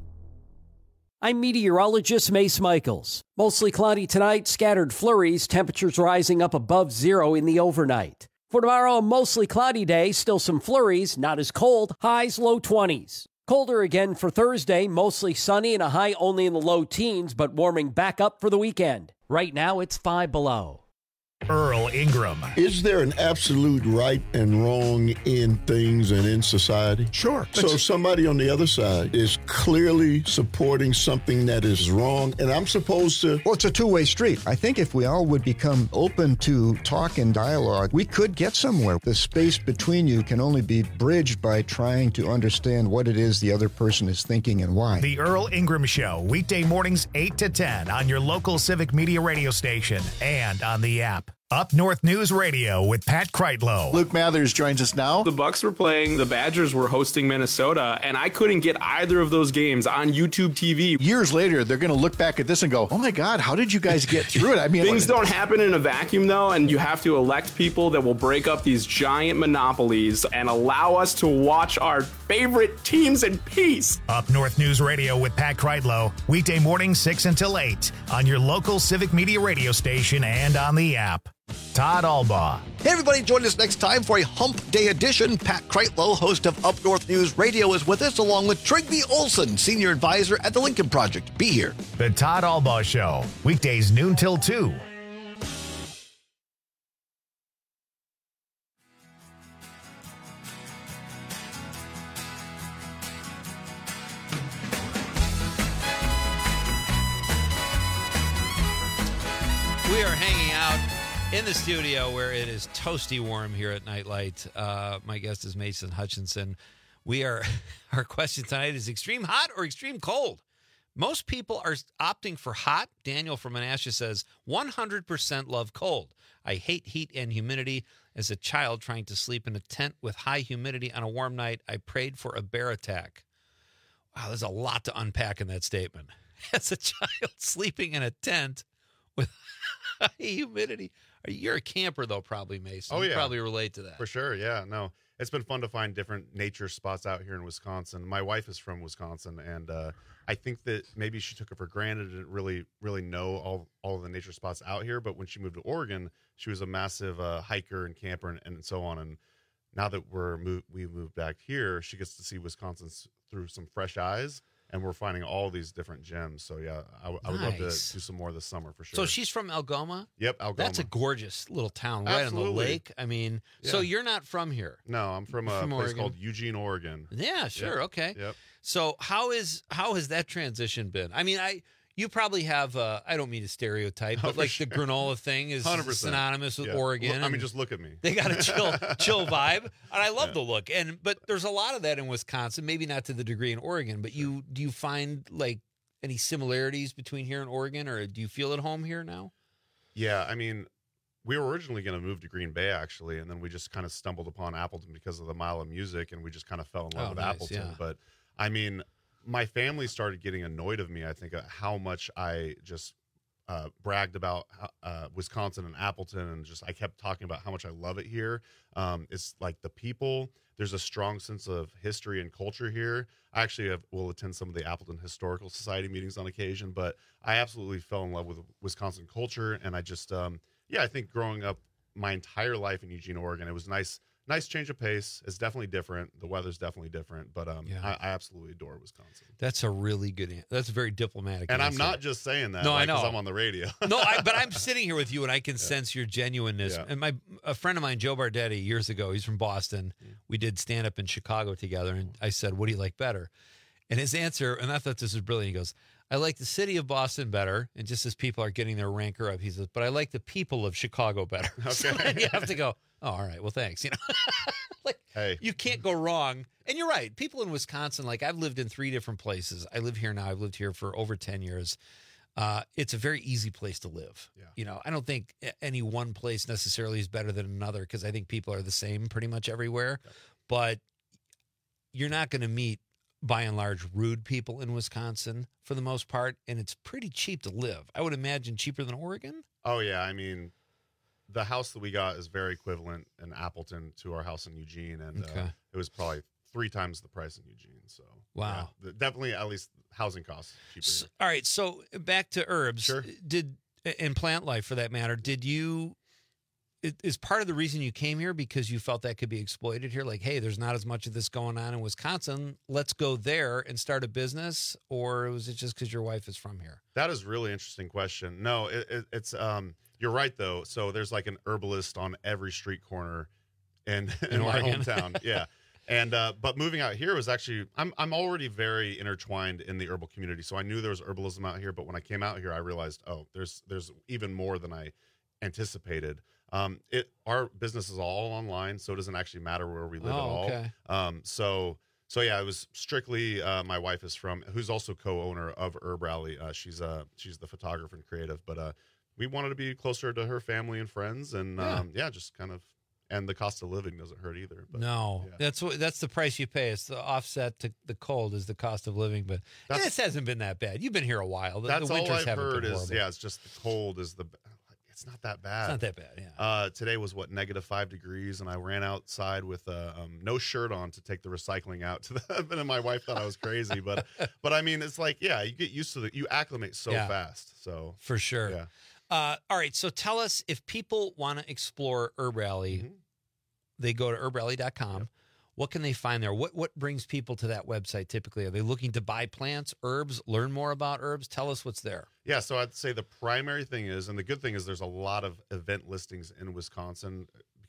I'm meteorologist Mace Michaels. Mostly cloudy tonight, scattered flurries, temperatures rising up above 0 in the overnight. For tomorrow, a mostly cloudy day, still some flurries, not as cold, highs low 20s. Colder again for Thursday, mostly sunny and a high only in the low teens, but warming back up for the weekend. Right now, it's 5 below. Earl Ingram. Is there an absolute right and wrong in things and in society? Sure. So somebody on the other side is clearly supporting something that is wrong, and I'm supposed to... Well, it's a two-way street. I think if we all would become open to talk and dialogue, we could get somewhere. The space between you can only be bridged by trying to understand what it is the other person is thinking and why. The Earl Ingram Show, weekday mornings 8 to 10 on your local Civic Media radio station and on the app. Up North News Radio with Pat Kreitlow. Luke Mathers joins us now. The Bucks were playing, the Badgers were hosting Minnesota, and I couldn't get either of those games on YouTube TV. Years later, they're going to look back at this and go, oh my God, how did you guys get through it? I mean, things don't happen in a vacuum, though, and you have to elect people that will break up these giant monopolies and allow us to watch our favorite teams in peace. Up North News Radio with Pat Kreitlow, weekday morning 6 until 8 on your local Civic Media radio station and on the app. Todd Albaugh. Hey, everybody, join us next time for a Hump Day edition. Pat Kreitlow, host of Up North News Radio, is with us, along with Trygve Olsen, senior advisor at the Lincoln Project. Be here. The Todd Albaugh Show, weekdays noon till 2. We are hanging out in the studio where it is toasty warm here at Nightlight. My guest is Mason Hutchinson. Our question tonight is extreme hot or extreme cold? Most people are opting for hot. Daniel from Menasha says 100% love cold. I hate heat and humidity. As a child trying to sleep in a tent with high humidity on a warm night, I prayed for a bear attack. Wow, there's a lot to unpack in that statement. As a child sleeping in a tent with high humidity. You're a camper, though, probably, Mason. Oh, yeah. You probably relate to that. For sure, yeah. No, it's been fun to find different nature spots out here in Wisconsin. My wife is from Wisconsin, and I think that maybe she took it for granted and didn't really know all of the nature spots out here. But when she moved to Oregon, she was a massive hiker and camper and so on. And now that we moved back here, she gets to see Wisconsin through some fresh eyes. And we're finding all these different gems. So, yeah, I would love to do some more this summer for sure. So she's from Algoma? Yep, Algoma. That's a gorgeous little town right on the lake. I mean, so you're not from here? No, I'm from a place called Eugene, Oregon. Yeah, sure. Yep. Okay. Yep. So how has that transition been? I mean, you probably have, I don't mean to stereotype, but like the granola thing is 100%. Synonymous with Oregon. I mean, just look at me. They got a chill vibe, and I love the look. But there's a lot of that in Wisconsin, maybe not to the degree in Oregon, but do you find like any similarities between here and Oregon, or do you feel at home here now? Yeah, I mean, we were originally going to move to Green Bay, actually, and then we just kind of stumbled upon Appleton because of the Mile of Music, and we just kind of fell in love with Appleton. Yeah. But, I mean, my family started getting annoyed of me, I think, at how much I just bragged about Wisconsin and Appleton, and just I kept talking about how much I love it here. It's like the people. There's a strong sense of history and culture here. I actually will attend some of the Appleton Historical Society meetings on occasion, but I absolutely fell in love with Wisconsin culture, and I just, I think growing up my entire life in Eugene, Oregon, it was nice change of pace. It's definitely different. The weather's definitely different, but I absolutely adore Wisconsin. That's a really good that's a very diplomatic and answer. I'm not just saying that. No, I know. Because I'm on the radio. No, but I'm sitting here with you, and I can sense your genuineness. Yeah. And a friend of mine, Joe Bardetti, years ago, he's from Boston. We did stand-up in Chicago together, and I said, what do you like better? And his answer, and I thought this was brilliant, he goes, I like the city of Boston better, and just as people are getting their ranker up, he says, but I like the people of Chicago better. Okay. So then you have to go, oh, all right, well, thanks. You can't go wrong. And you're right. People in Wisconsin, like I've lived in 3 different places. I live here now. I've lived here for over 10 years. It's a very easy place to live. Yeah. I don't think any one place necessarily is better than another because I think people are the same pretty much everywhere. Okay. But you're not going to meet, by and large, rude people in Wisconsin for the most part, and it's pretty cheap to live. I would imagine cheaper than Oregon. Oh, yeah. I mean, the house that we got is very equivalent in Appleton to our house in Eugene, and it was probably 3 times the price in Eugene. So, wow. Yeah, definitely, at least housing costs cheaper. All right, so back to herbs. Sure. And plant life, for that matter, is part of the reason you came here because you felt that could be exploited here? Like, hey, there's not as much of this going on in Wisconsin. Let's go there and start a business. Or was it just because your wife is from here? That is a really interesting question. No, it's you're right, though. So there's like an herbalist on every street corner in my hometown. Yeah. And but moving out here was actually I'm already very intertwined in the herbal community. So I knew there was herbalism out here. But when I came out here, I realized, there's even more than I anticipated. Our business is all online, so it doesn't actually matter where we live at all. Okay. So yeah, it was strictly my wife is who's also co-owner of Herb Rally. She's the photographer and creative, but we wanted to be closer to her family and friends, and just kind of, and the cost of living doesn't hurt either. But, that's the price you pay. It's the offset to the cold is the cost of living, but this hasn't been that bad. You've been here a while. That's the all winters I've heard been is horrible. it's just the cold is it's not that bad. It's not that bad, yeah. Today was -5 degrees, and I ran outside with no shirt on to take the recycling out to the. And my wife thought I was crazy, but I mean, it's like, you get used to you acclimate so fast. So for sure. Yeah. All right. So tell us, if people want to explore Herb Rally, they go to herbrally.com. Yep. What can they find there? What brings people to that website typically? Are they looking to buy plants, herbs, learn more about herbs? Tell us what's there. Yeah, so I'd say the primary thing is, and the good thing is there's a lot of event listings in Wisconsin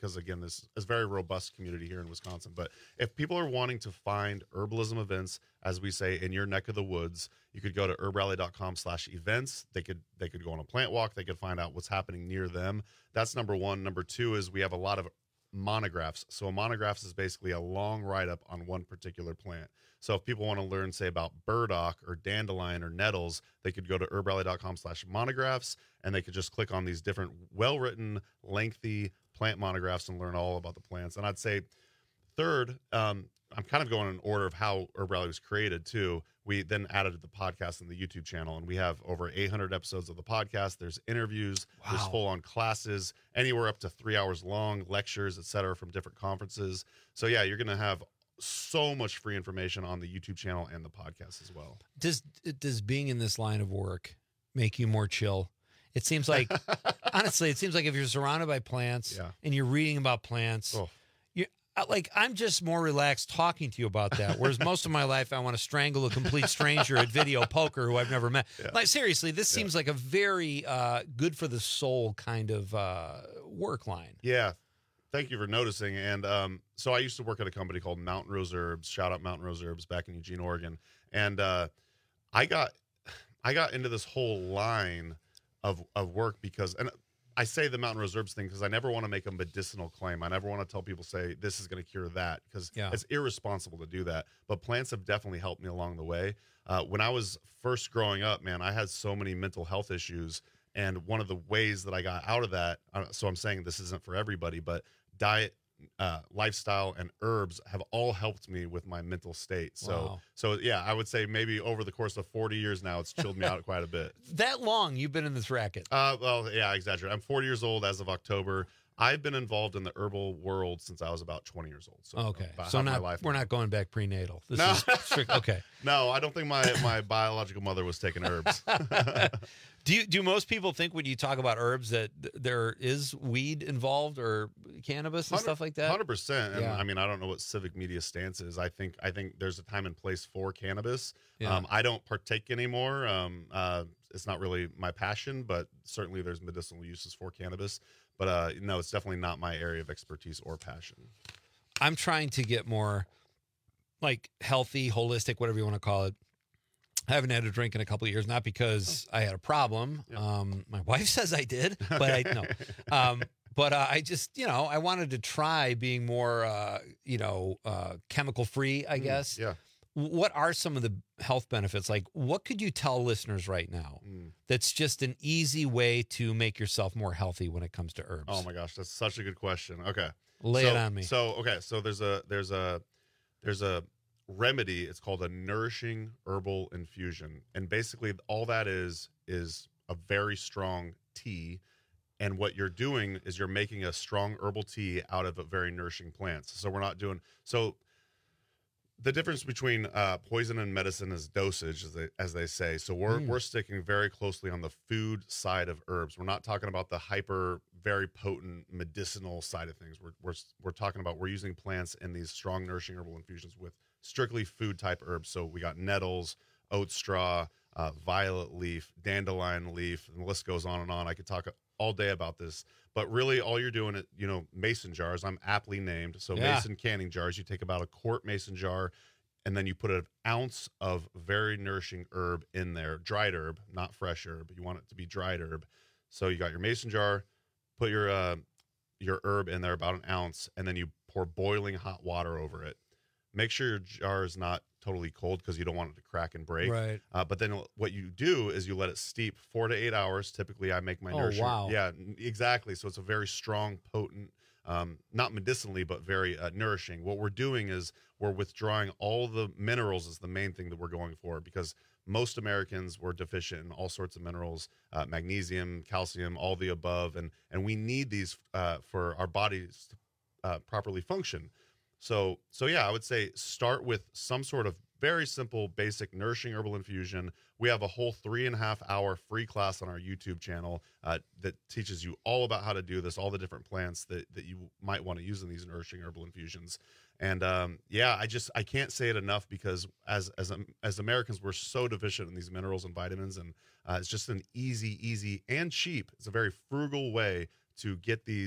because again, this is a very robust community here in Wisconsin. But if people are wanting to find herbalism events, as we say, in your neck of the woods, you could go to herbrally.com/events. They could go on a plant walk. They could find out what's happening near them. That's number one. Number two is we have a lot of monographs. So a monograph is basically a long write-up on one particular plant. So if people want to learn, say, about burdock or dandelion or nettles, they could go to herbrally.com/monographs, and they could just click on these different well-written, lengthy plant monographs and learn all about the plants. And I'd say third, I'm kind of going in order of how Herb Rally was created too. We then added the podcast and the YouTube channel, and we have over 800 episodes of the podcast. There's interviews, there's full-on classes, anywhere up to 3 hours long, lectures, etc., from different conferences. So yeah, you're going to have so much free information on the YouTube channel and the podcast as well. Does being in this line of work make you more chill? It seems like, honestly, it seems like if you're surrounded by plants and you're reading about plants, I'm just more relaxed talking to you about that. Whereas most of my life, I want to strangle a complete stranger at video poker who I've never met. Yeah. Like, seriously, this seems like a very good for the soul kind of work line. Yeah. Thank you for noticing. And so I used to work at a company called Mountain Rose Herbs. Shout out Mountain Rose Herbs back in Eugene, Oregon. And I got into this whole line of work because, and I say the Mountain Rose Herbs thing because I never want to make a medicinal claim. I never want to tell people, say, this is going to cure that, because it's irresponsible to do that. But plants have definitely helped me along the way. When I was first growing up, man, I had so many mental health issues. And one of the ways that I got out of that, so I'm saying this isn't for everybody, but diet, lifestyle, and herbs have all helped me with my mental state. So yeah, I would say maybe over the course of 40 years now, it's chilled me out quite a bit. That long you've been in this racket? Well, yeah, I exaggerate. I'm 40 years old as of October. I've been involved in the herbal world since I was about 20 years old. So okay, so we're not going back prenatal. This no. is strict, okay. No, I don't think my biological mother was taking herbs. Do most people think when you talk about herbs that there is weed involved or cannabis and stuff like that? 100%. And I mean, I don't know what civic media stance is. I think there's a time and place for cannabis. Yeah. I don't partake anymore. It's not really my passion, but certainly there's medicinal uses for cannabis. But no, it's definitely not my area of expertise or passion. I'm trying to get more like healthy, holistic, whatever you want to call it. I haven't had a drink in a couple of years, not because I had a problem. Yeah. My wife says I did, but but I just, I wanted to try being more, chemical free, I guess. Yeah. What are some of the health benefits? Like, what could you tell listeners right now that's just an easy way to make yourself more healthy when it comes to herbs? Oh my gosh, that's such a good question. Okay. Lay it on me. So there's a remedy. It's called a nourishing herbal infusion. And basically all that is a very strong tea. And what you're doing is you're making a strong herbal tea out of a very nourishing plants. So we're not doing, the difference between poison and medicine is dosage, as they say. So we're sticking very closely on the food side of herbs. We're not talking about the very potent medicinal side of things. We're talking about, we're using plants in these strong nourishing herbal infusions with strictly food type herbs. So we got nettles, oat straw, violet leaf, dandelion leaf, and the list goes on and on. I could talk all day about this, but really all you're doing is, mason jars. I'm aptly named. So mason canning jars, you take about a quart mason jar, and then you put an ounce of very nourishing herb in there, dried herb, not fresh herb. You want it to be dried herb. So you got your mason jar, put your herb in there, about an ounce, and then you pour boiling hot water over it. Make sure your jar is not totally cold because you don't want it to crack and break. Right. But then what you do is you let it steep 4 to 8 hours. Typically, I make my nourishing. Wow. Yeah, exactly. So it's a very strong, potent, not medicinally, but very nourishing. What we're doing is we're withdrawing all the minerals is the main thing that we're going for, because most Americans were deficient in all sorts of minerals, magnesium, calcium, all the above. And we need these for our bodies to properly function. So yeah, I would say start with some sort of very simple, basic nourishing herbal infusion. We have a whole 3.5 hour free class on our YouTube channel that teaches you all about how to do this, all the different plants that you might want to use in these nourishing herbal infusions. And I can't say it enough, because as Americans, we're so deficient in these minerals and vitamins, and it's just an easy and cheap. It's a very frugal way to get these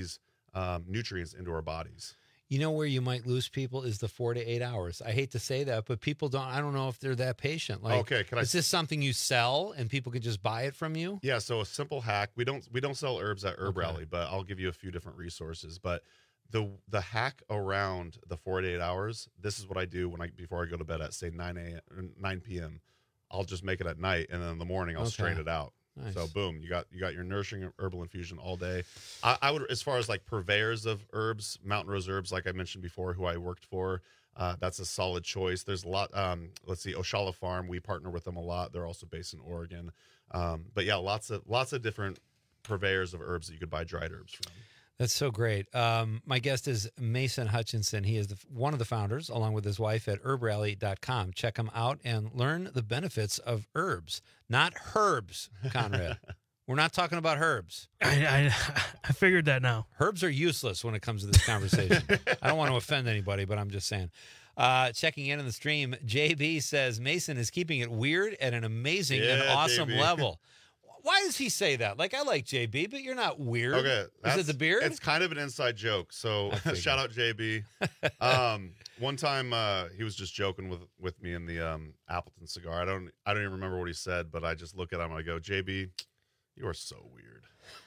nutrients into our bodies. You know where you might lose people is the 4 to 8 hours. I hate to say that, but people don't. I don't know if they're that patient. Like, okay, is this something you sell and people can just buy it from you? Yeah. So a simple hack. We don't sell herbs at Herb Rally, but I'll give you a few different resources. But the hack around the 4 to 8 hours. This is what I do before I go to bed at say 9 p.m. I'll just make it at night, and then in the morning I'll strain it out. Nice. So boom, you got your nourishing herbal infusion all day. I would, as far as like purveyors of herbs, Mountain Rose Herbs, like I mentioned before, who I worked for, that's a solid choice. There's a lot. Let's see, Oshala Farm, we partner with them a lot. They're also based in Oregon. But yeah, lots of different purveyors of herbs that you could buy dried herbs from. That's so great. My guest is Mason Hutchinson. He is one of the founders, along with his wife, at herbrally.com. Check him out and learn the benefits of herbs, not herbs, Conrad. We're not talking about herbs. I figured that now. Herbs are useless when it comes to this conversation. I don't want to offend anybody, but I'm just saying. Checking in on the stream, JB says Mason is keeping it weird at an amazing and awesome JB. level. Why does he say that? Like, I like JB, but you're not weird. Okay. Is it the beard? It's kind of an inside joke. So shout out JB. One time he was just joking with me in the Appleton cigar. I don't even remember what he said, but I just look at him and I go, JB, you are so weird.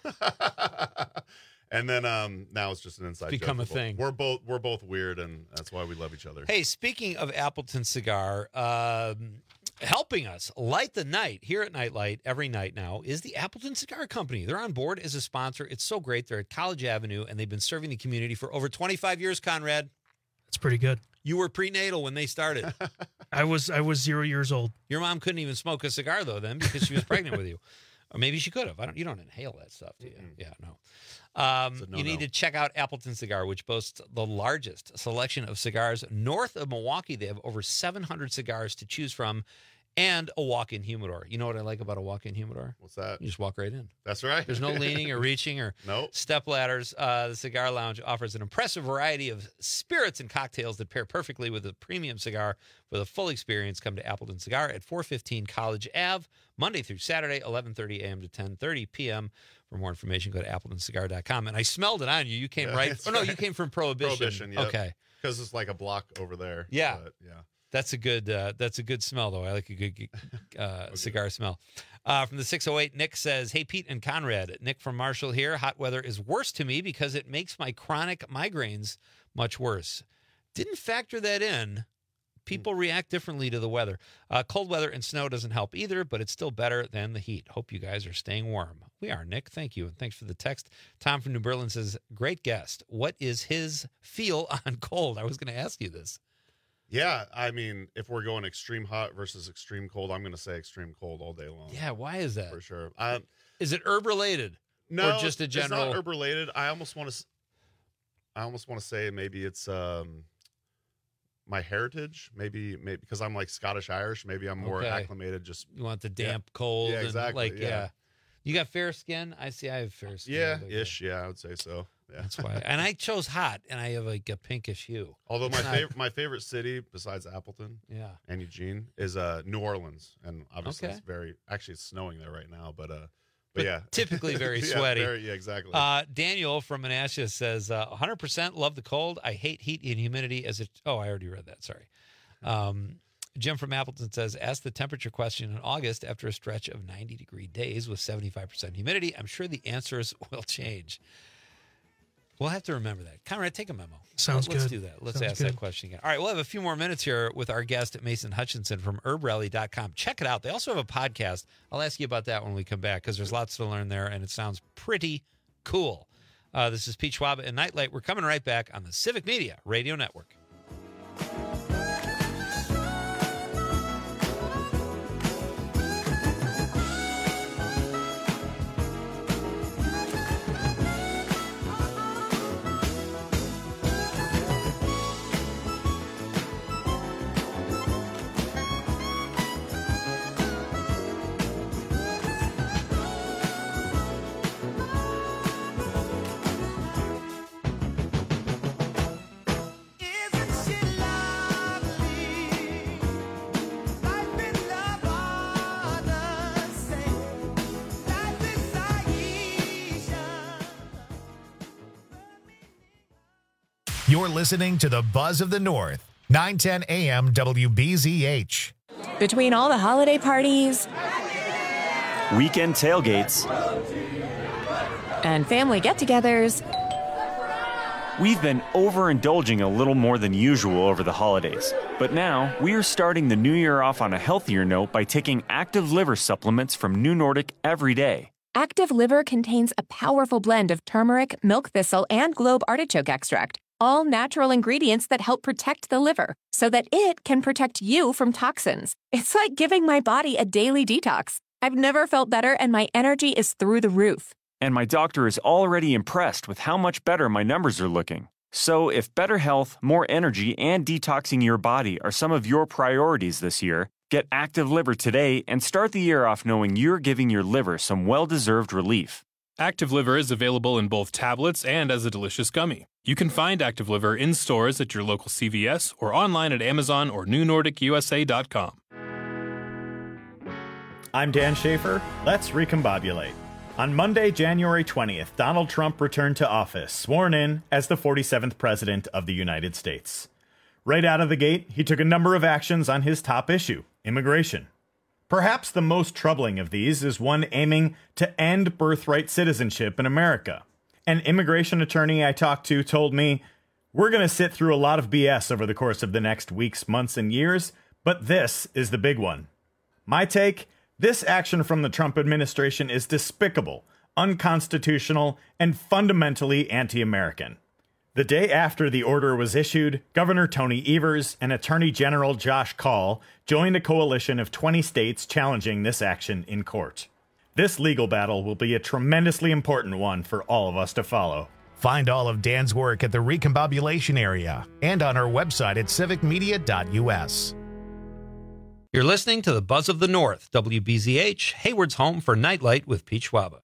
And then now it's just an inside joke. Become a thing. We're both weird, and that's why we love each other. Hey, speaking of Appleton Cigar, helping us light the night here at Nightlight every night now is the Appleton Cigar Company. They're on board as a sponsor. It's so great. They're at College Avenue, and they've been serving the community for over 25 years, Conrad. That's pretty good. You were prenatal when they started. I was 0 years old. Your mom couldn't even smoke a cigar, though, then, because she was pregnant with you. Or maybe she could have. You don't inhale that stuff, do you? Mm-hmm. Yeah, no. You need to check out Appleton Cigar, which boasts the largest selection of cigars north of Milwaukee. They have over 700 cigars to choose from, and a walk-in humidor. You know what I like about a walk-in humidor? What's that? You just walk right in. That's right. There's no leaning or reaching or step ladders. The Cigar Lounge offers an impressive variety of spirits and cocktails that pair perfectly with a premium cigar. For the full experience, come to Appleton Cigar at 415 College Ave, Monday through Saturday, 11:30 a.m. to 10:30 p.m. For more information, go to appletoncigar.com. And I smelled it on you. You came right. Oh, no, you came from Prohibition. Prohibition, yep. Okay. Because it's like a block over there. Yeah. But, yeah. That's a good smell, though. I like a good cigar smell. From the 608, Nick says, hey, Pete and Conrad. Nick from Marshall here. Hot weather is worse to me because it makes my chronic migraines much worse. Didn't factor that in. People react differently to the weather. Cold weather and snow doesn't help either, but it's still better than the heat. Hope you guys are staying warm. We are, Nick. Thank you. And thanks for the text. Tom from New Berlin says, great guest. What is his feel on cold? I was going to ask you this. Yeah, I mean, if we're going extreme hot versus extreme cold, I'm going to say extreme cold all day long. Yeah, why is that? For sure. Is it herb related? No, or just a general. It's not herb related. I almost want to say maybe it's my heritage. Maybe because I'm like Scottish Irish. Maybe I'm more acclimated. Just you want the damp, cold. Yeah, exactly. And yeah. You got fair skin. I have fair skin. Yeah, ish. Yeah, I would say so. Yeah. That's why. And I chose hot, and I have like a pinkish hue. Although my favorite city besides Appleton, and Eugene is New Orleans, and obviously it's snowing there right now, but yeah, typically very sweaty. Yeah, exactly. Daniel from Menasha says 100% love the cold. I hate heat and humidity as it. Oh, I already read that. Sorry. Jim from Appleton says, ask the temperature question in August after a stretch of 90-degree days with 75% humidity. I'm sure the answers will change. We'll have to remember that. Conrad, take a memo. Sounds good. Let's do that. Let's ask that question again. All right, we'll have a few more minutes here with our guest at Mason Hutchinson from herbrally.com. Check it out. They also have a podcast. I'll ask you about that when we come back because there's lots to learn there, and it sounds pretty cool. This is Pete Schwab and Nightlight. We're coming right back on the Civic Media Radio Network. Is You're listening to the Buzz of the North, 910 AM WBZH. Between all the holiday parties, weekend tailgates, and family get-togethers, we've been overindulging a little more than usual over the holidays. But now, we are starting the new year off on a healthier note by taking Active Liver supplements from New Nordic every day. Active Liver contains a powerful blend of turmeric, milk thistle, and globe artichoke extract, all natural ingredients that help protect the liver so that it can protect you from toxins. It's like giving my body a daily detox. I've never felt better, and my energy is through the roof. And my doctor is already impressed with how much better my numbers are looking. So if better health, more energy, and detoxing your body are some of your priorities this year, get Active Liver today and start the year off knowing you're giving your liver some well-deserved relief. Active Liver is available in both tablets and as a delicious gummy. You can find Active Liver in stores at your local CVS or online at Amazon or NewNordicUSA.com. I'm Dan Schaefer. Let's recombobulate. On Monday, January 20th, Donald Trump returned to office, sworn in as the 47th President of the United States. Right out of the gate, he took a number of actions on his top issue, immigration. Perhaps the most troubling of these is one aiming to end birthright citizenship in America. An immigration attorney I talked to told me, "We're going to sit through a lot of BS over the course of the next weeks, months, and years, but this is the big one." My take? This action from the Trump administration is despicable, unconstitutional, and fundamentally anti-American. The day after the order was issued, Governor Tony Evers and Attorney General Josh Kaul joined a coalition of 20 states challenging this action in court. This legal battle will be a tremendously important one for all of us to follow. Find all of Dan's work at the Recombobulation area and on our website at civicmedia.us. You're listening to the Buzz of the North, WBZH, Hayward's home for Nightlight with Pete Schwaba.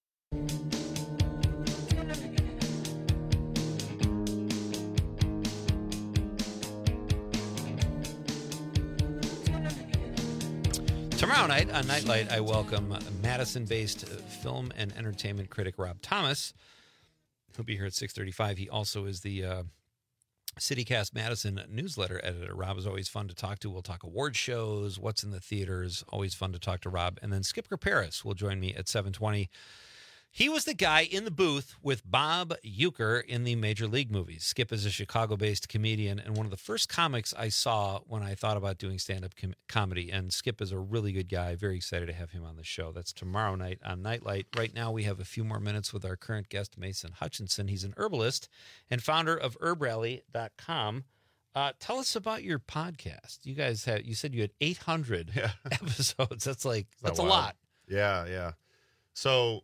Tomorrow night on Nightlight, I welcome Madison-based film and entertainment critic Rob Thomas. He'll be here at 6:35. He also is the CityCast Madison newsletter editor. Rob is always fun to talk to. We'll talk award shows, what's in the theaters. Always fun to talk to Rob. And then Skip Paris will join me at 7:20. He was the guy in the booth with Bob Uecker in the Major League movies. Skip is a Chicago-based comedian and one of the first comics I saw when I thought about doing stand-up comedy. And Skip is a really good guy. Very excited to have him on the show. That's tomorrow night on Nightlight. Right now, we have a few more minutes with our current guest, Mason Hutchinson. He's an herbalist and founder of herbrally.com. Tell us about your podcast. You guys you said you had 800 episodes. That's a lot. Yeah. So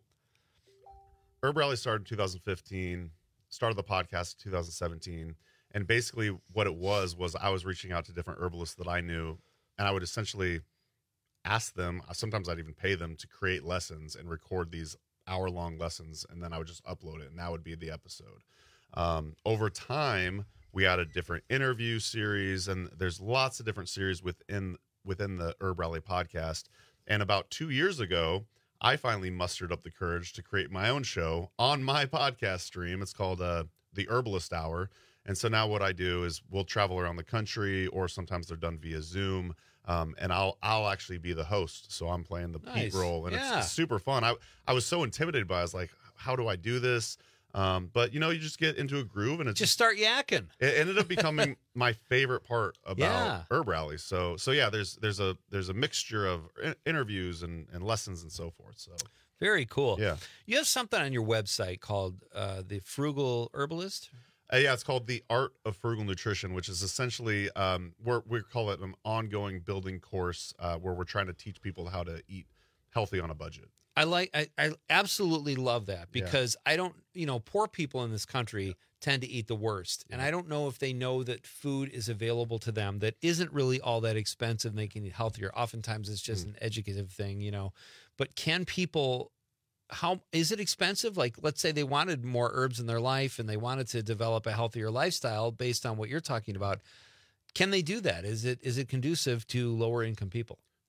Herb Rally started in 2015, started the podcast in 2017. And basically what it was I was reaching out to different herbalists that I knew, and I would essentially ask them, sometimes I'd even pay them to create lessons and record these hour-long lessons, and then I would just upload it, and that would be the episode. Over time, we added different interview series, and there's lots of different series within the Herb Rally podcast. And about 2 years ago, I finally mustered up the courage to create my own show on my podcast stream. It's called The Herbalist Hour. And so now what I do is we'll travel around the country, or sometimes they're done via Zoom. And I'll actually be the host. So I'm playing the Pete role, and it's super fun. I was so intimidated by it. I was like, how do I do this? But you just get into a groove, and it's just start yakking. It ended up becoming my favorite part about Herb Rally. So yeah, there's a mixture of interviews and lessons and so forth. So very cool. Yeah, you have something on your website called the Frugal Herbalist. Yeah, it's called The Art of Frugal Nutrition, which is essentially we call it an ongoing building course where we're trying to teach people how to eat healthy on a budget. I absolutely love that, because I don't, poor people in this country tend to eat the worst. And I don't know if they know that food is available to them that isn't really all that expensive, and they can eat healthier. Oftentimes it's just an educative thing, but can people, how is it expensive? Like, let's say they wanted more herbs in their life and they wanted to develop a healthier lifestyle based on what you're talking about. Can they do that? Is it conducive to lower income people?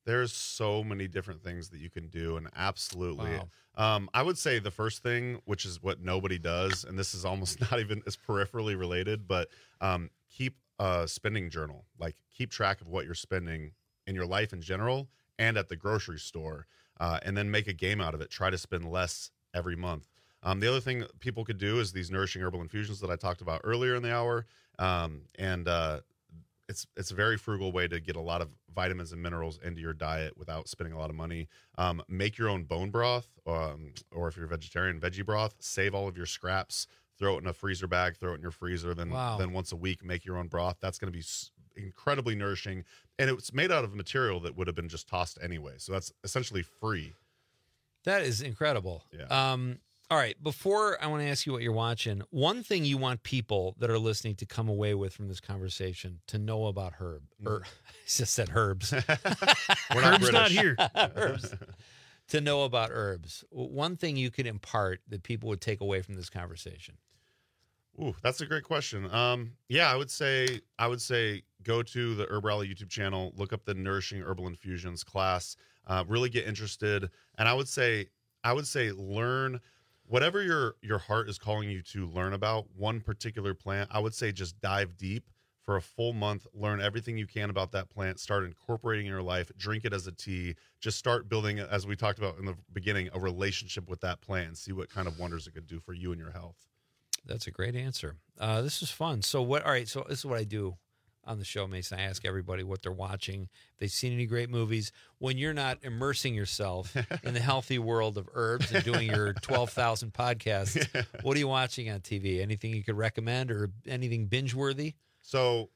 There's so many different things that you can do, and absolutely. I would say the first thing, which is what nobody does, and this is almost not even as peripherally related, but keep a spending journal. Like, keep track of what you're spending in your life in general and at the grocery store, and then make a game out of it. Try to spend less every month. The other thing people could do is these nourishing herbal infusions that I talked about earlier in the hour, it's a very frugal way to get a lot of vitamins and minerals into your diet without spending a lot of money. Make your own bone broth, or if you're a vegetarian, veggie broth. Save all of your scraps, throw it in a freezer bag, throw it in your freezer. Then once a week, make your own broth. That's going to be incredibly nourishing, and it's made out of a material that would have been just tossed anyway. So that's essentially free. That is incredible. Yeah. All right, before I want to ask you what you're watching, one thing you want people that are listening to come away with from this conversation to know about Herb. I just said herbs. We're not Herb's British. not here. Herbs. To know about herbs. One thing you could impart that people would take away from this conversation. Ooh, that's a great question. Yeah, I would say go to the Herb Rally YouTube channel, look up the Nourishing Herbal Infusions class, really get interested, and I would say learn whatever your heart is calling you to learn about one particular plant. I would say just dive deep for a full month, learn everything you can about that plant, start incorporating in your life, drink it as a tea, just start building, as we talked about in the beginning, a relationship with that plant and see what kind of wonders it could do for you and your health. That's a great answer. This is fun. So all right, so this is what I do on the show, Mason. I ask everybody what they're watching, if they've seen any great movies. When you're not immersing yourself in the healthy world of herbs and doing your 12,000 podcasts, what are you watching on TV? Anything you could recommend or anything binge-worthy? So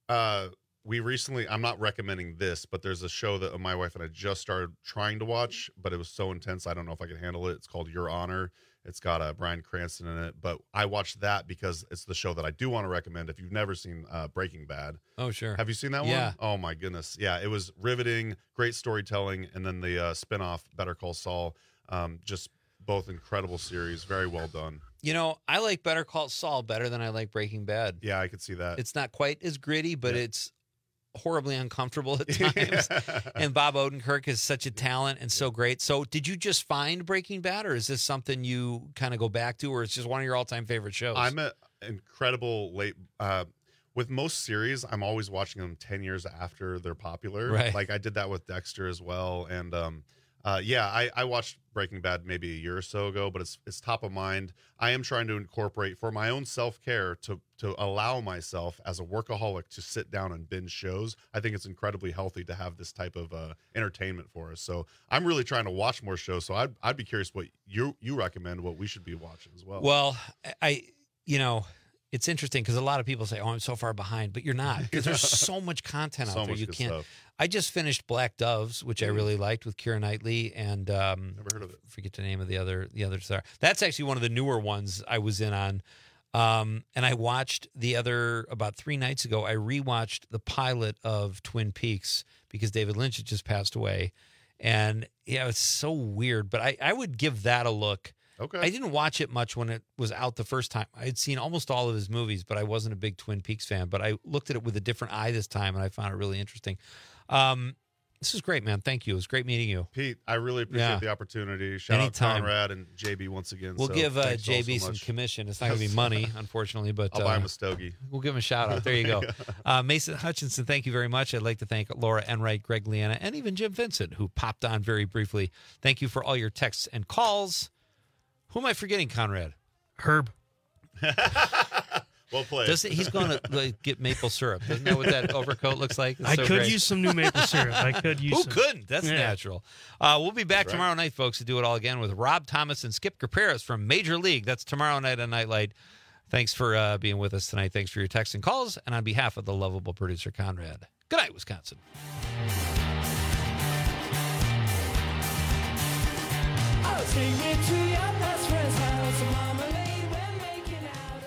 we recently, I'm not recommending this, but there's a show that my wife and I just started trying to watch, but it was so intense, I don't know if I can handle it. It's called Your Honor. It's got Bryan Cranston in it, but I watched that because it's the show that I do want to recommend. If you've never seen Breaking Bad. Oh, sure. Have you seen that Yeah. one? Oh, my goodness. Yeah, it was riveting, great storytelling, and then the spinoff, Better Call Saul, just both incredible series, very well done. You know, I like Better Call Saul better than I like Breaking Bad. Yeah, I could see that. It's not quite as gritty, but it's horribly uncomfortable at times. And Bob Odenkirk is such a talent and so great. So did you just find Breaking Bad, or is this something you kind of go back to, or it's just one of your all-time favorite shows? I'm an incredible late with most series, I'm always watching them 10 years after they're popular. Right. Like I did that with Dexter as well. And I watched Breaking Bad maybe a year or so ago, but it's top of mind. I am trying to incorporate for my own self-care to allow myself as a workaholic to sit down and binge shows. I think it's incredibly healthy to have this type of entertainment for us. So I'm really trying to watch more shows. So I'd be curious what you recommend, what we should be watching as well. Well, it's interesting because a lot of people say, "Oh, I'm so far behind," but you're not, because there's so much content out there. You can't. Stuff. I just finished Black Doves, which I really liked, with Keira Knightley, and never heard of it. Forget the name of the other star. That's actually one of the newer ones I was in on. And I watched about 3 nights ago. I rewatched the pilot of Twin Peaks because David Lynch had just passed away, and it's so weird. But I would give that a look. Okay. I didn't watch it much when it was out the first time. I had seen almost all of his movies, but I wasn't a big Twin Peaks fan. But I looked at it with a different eye this time, and I found it really interesting. This is great, man. Thank you. It was great meeting you. Pete, I really appreciate the opportunity. Shout Anytime. out Conrad and JB once again. We'll give thanks all JB so some much. commission. It's not going to be money, unfortunately, but I'll buy him a stogie. We'll give him a shout out. There you go. Mason Hutchinson, thank you very much. I'd like to thank Laura Enright, Greg Liana, and even Jim Vincent, who popped on very briefly. Thank you for all your texts and calls. Who am I forgetting, Conrad? Herb. Well played. He's going to get maple syrup. Isn't that what that overcoat looks like? It's I so could great. use some new maple syrup. I could use Who some. couldn't? That's Yeah. natural. We'll be back tomorrow night, folks, to do it all again with Rob Thomas and Skip Caparis from Major League. That's tomorrow night on Nightlight. Thanks for being with us tonight. Thanks for your texts and calls. And on behalf of the lovable producer, Conrad, good night, Wisconsin. I'll take me to your best friend's house. Marmalade, we're making out.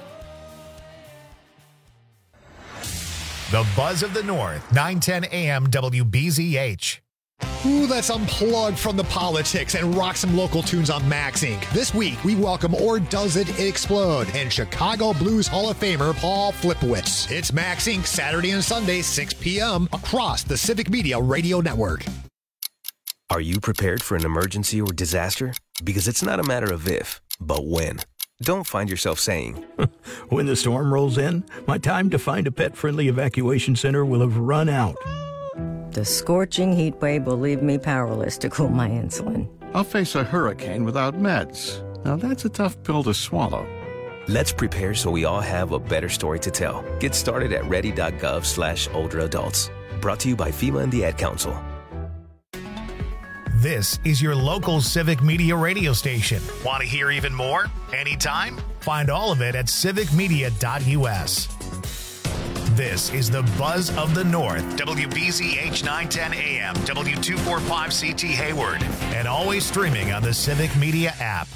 The Buzz of the North, 910 AM WBZH. Ooh, let's unplug from the politics and rock some local tunes on Max Inc. This week, we welcome Or Does It Explode and Chicago Blues Hall of Famer Paul Flipowitz. It's Max Inc. Saturday and Sunday, 6 p.m. across the Civic Media Radio Network. Are you prepared for an emergency or disaster? Because it's not a matter of if, but when. Don't find yourself saying, when the storm rolls in, my time to find a pet-friendly evacuation center will have run out. The scorching heat wave will leave me powerless to cool my insulin. I'll face a hurricane without meds. Now that's a tough pill to swallow. Let's prepare so we all have a better story to tell. Get started at ready.gov/older adults. Brought to you by FEMA and the Ad Council. This is your local Civic Media radio station. Want to hear even more? Anytime? Find all of it at civicmedia.us. This is the Buzz of the North, WBZH 910 AM, W245CT Hayward, and always streaming on the Civic Media app.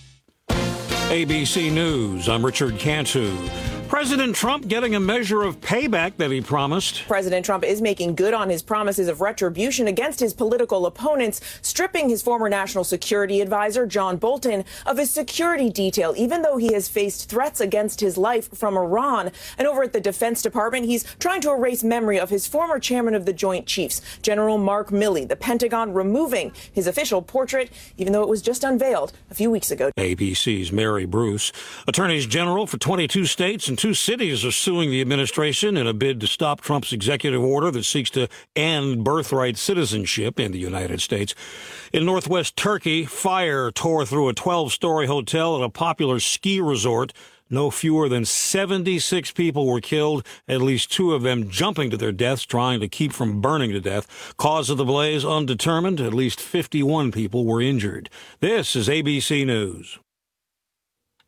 ABC News, I'm Richard Cantu. President Trump getting a measure of payback that he promised. President Trump is making good on his promises of retribution against his political opponents, stripping his former national security advisor, John Bolton, of his security detail, even though he has faced threats against his life from Iran. And over at the Defense Department, he's trying to erase memory of his former chairman of the Joint Chiefs, General Mark Milley, the Pentagon removing his official portrait, even though it was just unveiled a few weeks ago. ABC's Mary Bruce. Attorneys general for 22 states and 2 cities are suing the administration in a bid to stop Trump's executive order that seeks to end birthright citizenship in the United States. In northwest Turkey, fire tore through a 12-story hotel at a popular ski resort. No fewer than 76 people were killed, at least 2 of them jumping to their deaths, trying to keep from burning to death. Cause of the blaze undetermined. At least 51 people were injured. This is ABC News.